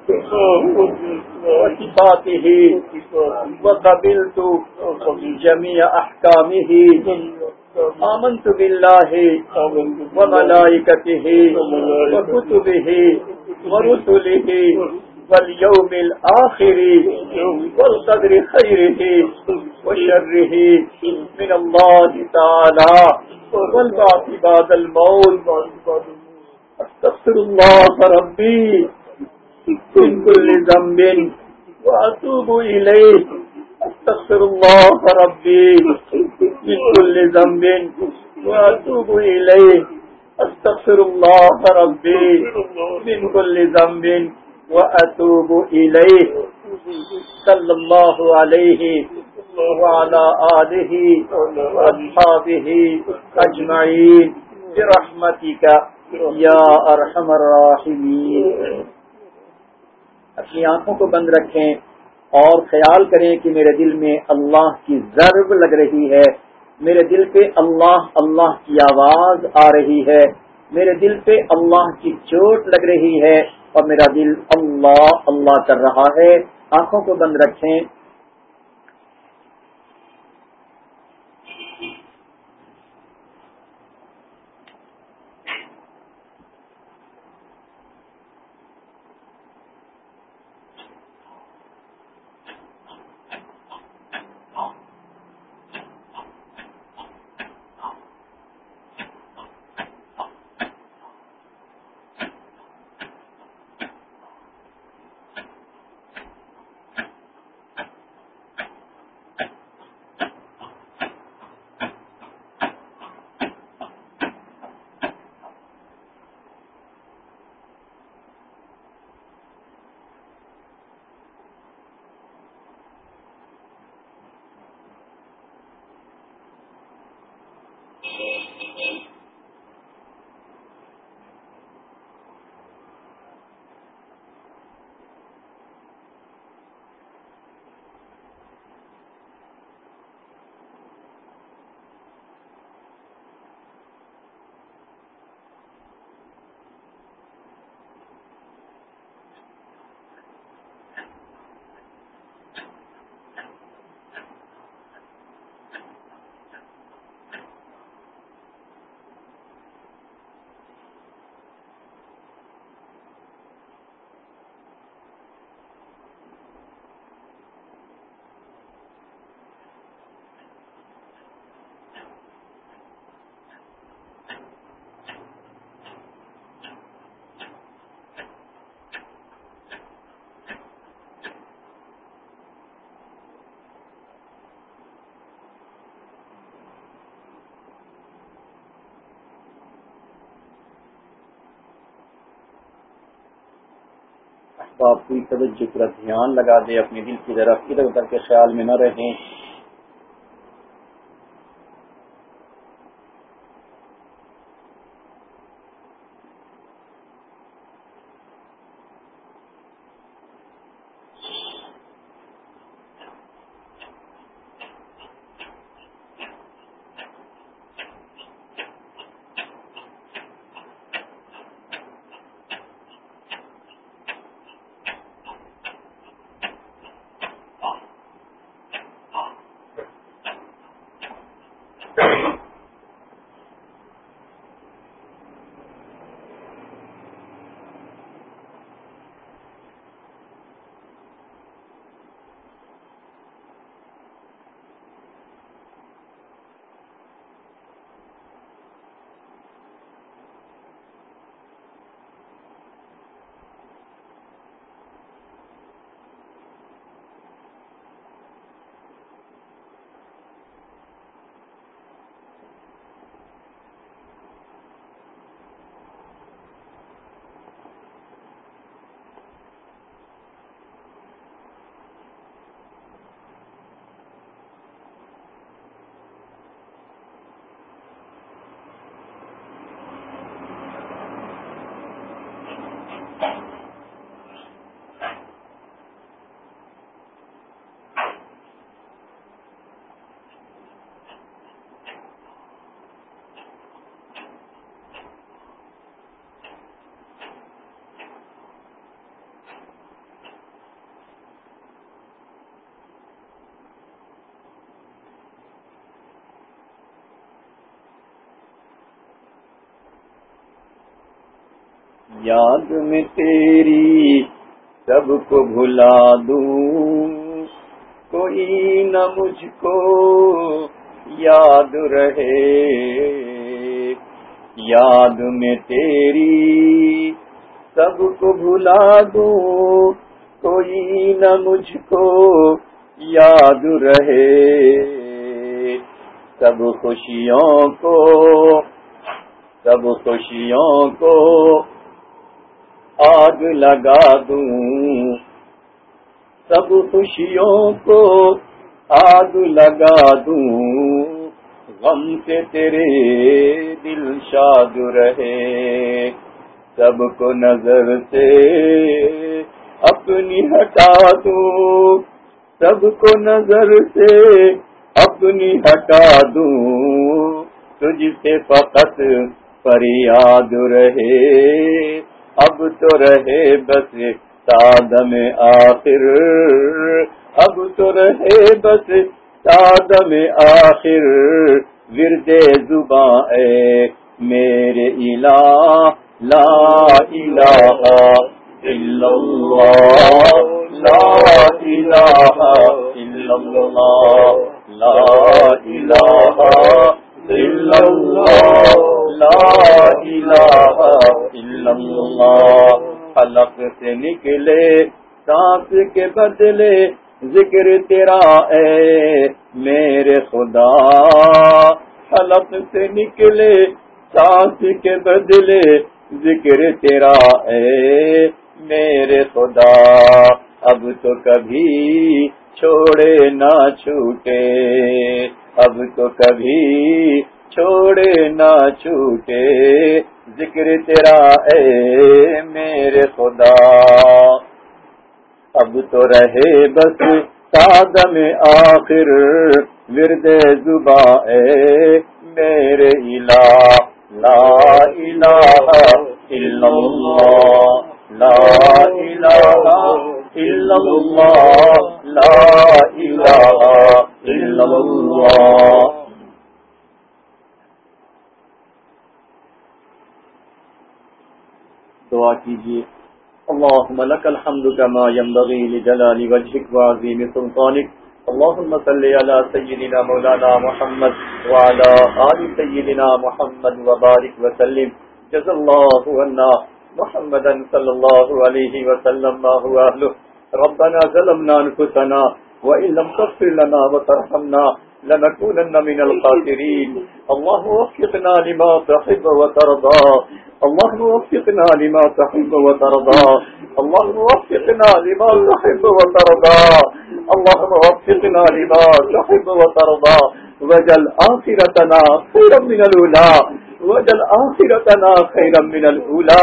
وصفاته وقبلت جميع أحكامه آمنت بالله وملائكته وكتبه ورسله واليوم الآخر والقدر خيره وشره من الله تعالى والبعث بعد الموت استغفر اللہ ربی من كل ذنب واتوب الیہ استغفر اللہ ربی من كل ذنب واتوب الیہ استغفر اللہ ربی من كل ذنب واتوب الیہ صلی اللہ علیہ وعلى آلہ واصحابہ اجمعین برحمتک یا ارحم الراحمین۔ اپنی آنکھوں کو بند رکھیں اور خیال کریں کہ میرے دل میں اللہ کی ضرب لگ رہی ہے، میرے دل پہ اللہ اللہ کی آواز آ رہی ہے، میرے دل پہ اللہ کی چوٹ لگ رہی ہے اور میرا دل اللہ اللہ کر رہا ہے۔ آنکھوں کو بند رکھیں۔ آپ کی توجہ پورا دھیان لگا دے اپنے دل کی طرف، ادھر ادھر کے خیال میں نہ رہیں۔ یاد میں تیری سب کو بھلا دوں، کوئی نہ مجھ کو یاد رہے، یاد میں تیری سب کو بھلا دوں، کوئی نہ مجھ کو یاد رہے، سب خوشیوں کو سب خوشیوں کو آگ لگا دوں، سب خوشیوں کو آگ لگا دوں، غم سے تیرے دل شاد رہے، سب کو نظر سے اپنی ہٹا دوں، سب کو نظر سے اپنی ہٹا دوں، تجھ سے فقط فریاد رہے، اب تو رہے بس سادم آخر، اب تو رہے بس سادم آخر، ورد زباں اے میرے الہ، لا الہ الا اللہ، لا الہ الا اللہ، لا الہ الا اللہ، لا الہ الا اللہ، حلق سے نکلے سانس کے بدلے ذکر تیرا اے میرے خدا، حلق سے نکلے سانس کے بدلے ذکر تیرا اے میرے خدا، اب تو کبھی چھوڑے نہ چھوٹے، اب تو کبھی چھوڑے نہ چھوٹے، ذکر تیرا اے میرے خدا، اب تو رہے بس سادم آخر، ورد زباں اے میرے الہ، لا الہ الا اللہ، لا الہ الا اللہ، لا الہ الا اللہ۔ دعا کیجیے۔ اللهم لك الحمد كما ينبغي لجلال وجهك وعظيم سلطانك، اللهم صل على سيدنا مولانا محمد وعلى آل سيدنا محمد وبارك وسلم، جزا الله عنا محمدا صلى الله عليه وسلم ما هو أهله، ربنا ظلمنا أنفسنا وإن لم تغفر لنا وترحمنا لنكونن من الخاسرين، اللهم وفقنا لما تحب وترضى، اللهم وفقنا لما تحب وترضى، اللهم وفقنا لما تحب وترضى، اللهم وفقنا لما تحب وترضى، وجل آخرتنا خيرا من الأولى، وجل آخرتنا خيرا من الأولى،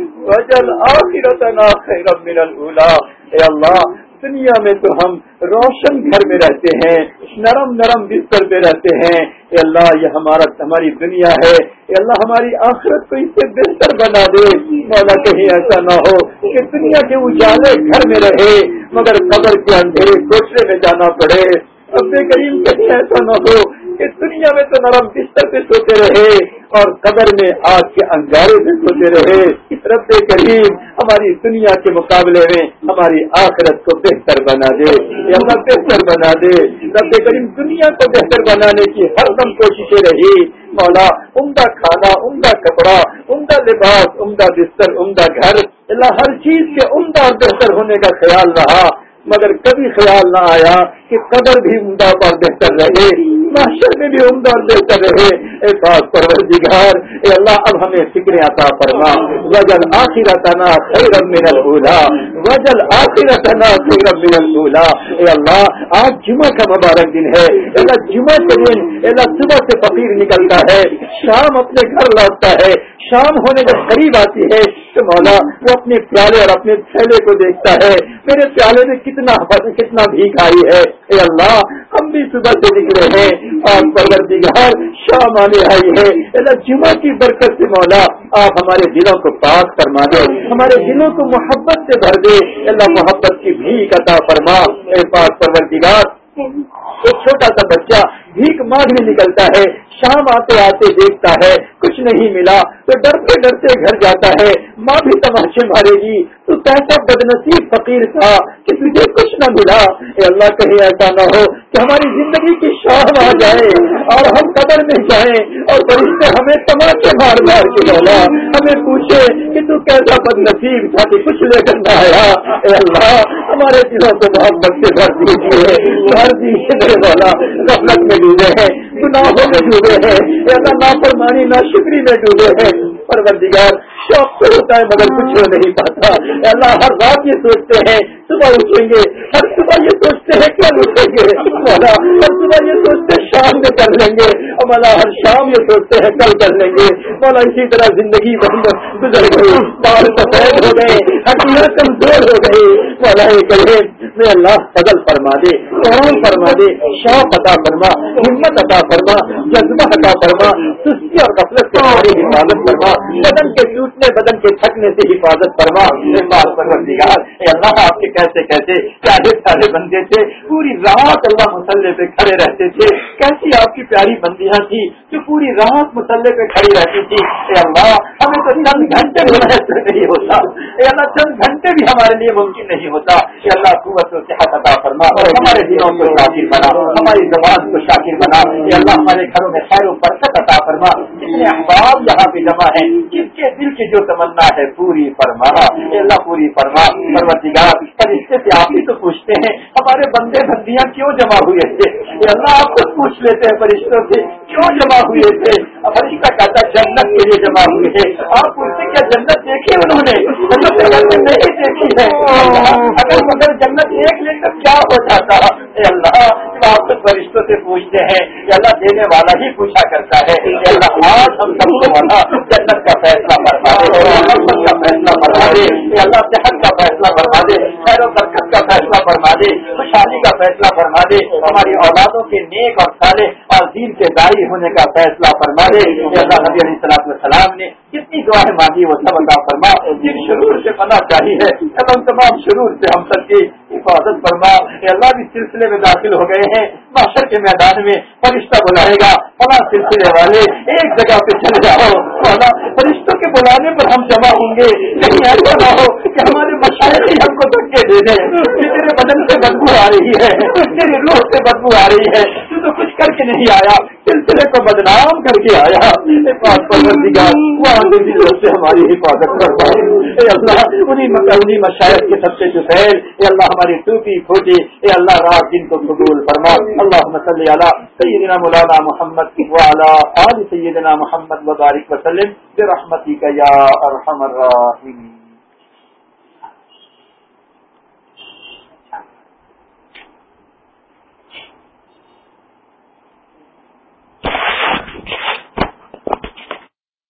وجل آخرتنا خيرا من الأولى۔ اے اللہ، دنیا میں تو ہم روشن گھر میں رہتے ہیں، نرم نرم بستر پہ رہتے ہیں، اے اللہ یہ ہمارا ہماری دنیا ہے، اے اللہ ہماری آخرت کو اس سے بہتر بنا دے، مولا کہیں ایسا نہ ہو کہ دنیا کے اجالے گھر میں رہے مگر قبر کے اندھیرے کوٹرے میں جانا پڑے، رب کریم کہیں ایسا نہ ہو کہ دنیا میں تو نرم بستر پہ سوتے رہے اور قبر میں آگ کے انگارے پہ سوتے رہے، رب کریم ہماری دنیا کے مقابلے میں ہماری آخرت کو بہتر بنا دے، یا اللہ بہتر بنا دے، رب کریم دنیا کو بہتر بنانے کی ہر دم کوششیں رہی، مولا عمدہ کھانا، عمدہ کپڑا، عمدہ لباس، عمدہ بستر، عمدہ گھر، اللہ ہر چیز کے عمدہ اور بہتر ہونے کا خیال رہا، مگر کبھی خیال نہ آیا کہ قبر بھی عمدہ اور بہتر رہے، محشر میں بھی عمدہ اور بہتر رہے۔ اے پاک پروردگار، اے اللہ اب ہمیں فکر عطا فرما، وجل آخرتنا خیرا من الاولی، وجل آخرتنا خیرا من الاولی۔ اے اللہ آج جمعہ کا مبارک دن ہے، اے اللہ جمعہ کے دن اے اللہ صبح سے فقیر نکلتا ہے، شام اپنے گھر لوٹتا ہے، شام ہونے جب قریب آتی ہے تو مولا وہ اپنے پیالے اور اپنے تھیلے کو دیکھتا ہے، میرے پیالے میں کتنا کتنا بھیک آئی ہے، اے اللہ ہم بھی صبح سے نکلے ہیں اور پروردگار شام آنے آئی ہے، اللہ جمعہ کی برکت سے مولا آپ ہمارے دلوں کو پاک فرما دے، ہمارے دلوں کو محبت سے بھر دے، اللہ محبت کی بھیک عطا فرما۔ اے پاک پروردگار ایک چھوٹا سا بچہ بھیک مانگنے نکلتا ہے، شام آتے آتے دیکھتا ہے کچھ نہیں ملا تو ڈرتے ڈرتے گھر جاتا ہے، ماں بھی تماشے مارے گی تو کیسا بدنصیب فقیر تھا کہ تجھے کچھ نہ ملا۔ اے اللہ کہیں ایسا نہ ہو کہ ہماری زندگی کی شام آ جائے اور ہم قبر میں جائیں اور فرشتے ہمیں تماشے مار مار کے مولا ہمیں پوچھے کہ تو کیسا بدنصیب تھا کہ کچھ لے کر نہ آیا۔ اے اللہ ہمارے دلوں کو محبت سے بھر دیجیے، بھر دیجیے میرے مولا، غفلت میں ڈوبے ہیں، گناہوں میں ڈوبے ہیں، اے اللہ نافرمانی ناشکری میں ڈوبے ہیں۔ پروردگار شوق تو ہوتا ہے مگر کچھ ہو نہیں پاتا۔ اے اللہ ہر رات یہ سوچتے ہیں صبح اٹھیں گے، ہر صبح یہ سوچتے ہیں کل اٹھیں گے مولا، ہر صبح یہ سوچتے ہیں شام میں کر لیں گے اور مولا ہر شام یہ سوچتے ہیں کل کر لیں گے مولا۔ اسی طرح زندگی بند گزر گئی، بال سفید ہو گئے، ہڈیاں کمزور ہو گئی مولا کریم میں اللہ فضل فرما دے، کرم فرما دے، شوق عطا فرما، ہمت عطا فرما، جذبہ عطا فرما، سستی اور غفلت سے ہماری حفاظت فرما، بدن کے ٹوٹنے بدن کے تھکنے سے حفاظت فرما۔ پروردگار اے اللہ آپ کے کیسے کیسے پیارے پیارے بندے تھے، پوری رات اللہ مسلح پہ کھڑے رہتے تھے، کیسی آپ کی پیاری بندیاں تھی جو پوری رات مسلح پہ کھڑی رہتی تھی۔ اے اللہ ہمیں تو چند گھنٹے بھی ایسے نہیں ہوتا، اے اللہ چند گھنٹے بھی ہمارے لیے ممکن نہیں ہوتا۔ اے اللہ قوت و صحت عطا فرما، ہمارے دلوں کو شاکر بنا، ہماری زبان کو شاکر بنا۔ اے اللہ ہمارے گھروں میں خیر و برکت عطا فرما، جتنے احباب یہاں پہ جمع ہیں جن کے دل کی جو تمنا ہے پوری فرما، اے اللہ پوری فرما۔ پروردگار فرشتے سے آپ ہی تو پوچھتے ہیں ہمارے بندے بندیاں کیوں جمع ہوئے تھے، اے اللہ آپ خود پوچھ لیتے ہیں فرشتوں سے کیوں جمع ہوئے تھے۔ فرشتہ کہتا جنت کے لیے جمع ہوئے تھے۔ آپ پوچھتے کیا جنت دیکھی انہوں نے؟ جنت نہیں دیکھی ہے، اگر مگر جنت دیکھ لیں تو کیا ہو جاتا۔ اے اللہ آپ خود فرشتوں سے پوچھتے ہیں، اے اللہ دینے والا ہی پوچھا کرتا ہے۔ اے اللہ آج ہم سب کو والا جنت کا فیصلہ فرما دے، محبت کا فیصلہ فرما دے، اے اللہ صحت کا فیصلہ فرما دے، خیر و برکت کا فیصلہ فرما دے، خوشحالی کا فیصلہ فرما دے، ہماری اولادوں کے نیک اور صالح اور دین کے داعی ہونے کا فیصلہ فرما دے۔ اے اللہ نبی علیہ الصلوۃ والسلام نے جتنی دعائیں مانگی وہ سب عطا فرما، جن شرور سے پناہ چاہی ہے اللہ ان تمام شرور سے ہم سب کی حفاظت فرما۔ اے اللہ بھی سلسلے میں داخل ہو گئے ہیں، محشر کے میدان میں فرشتہ بلائے گا فلاں سلسلے والے ایک جگہ پہ چلے جاؤ، فرشتوں کے بلانے پر ہم جمع ہوں گے، کہیں ایسا نہ ہو کہ ہمارے مشائخ ہی ہم کو دھکے دے دیں کہ تیرے بدن سے بدبو آ رہی ہے، تیری روح سے بدبو آ رہی ہے، تو تو کچھ کر کے نہیں آیا، سلسلے کو بدنام کر کے آیا۔ پروردگار وہاں سے ہماری حفاظت کرتا ہے۔ اے اللہ انہیں مشائخ کے سب سے جفیل اے اللہ ہماری ٹوٹی پھوٹی اے اللہ رات دن کو قبول فرما۔ اللہم صلی علی سیدنا مولانا محمد وعلی آل سیدنا محمد وبارک وسلم برحمتک یا ارحم الراحمین۔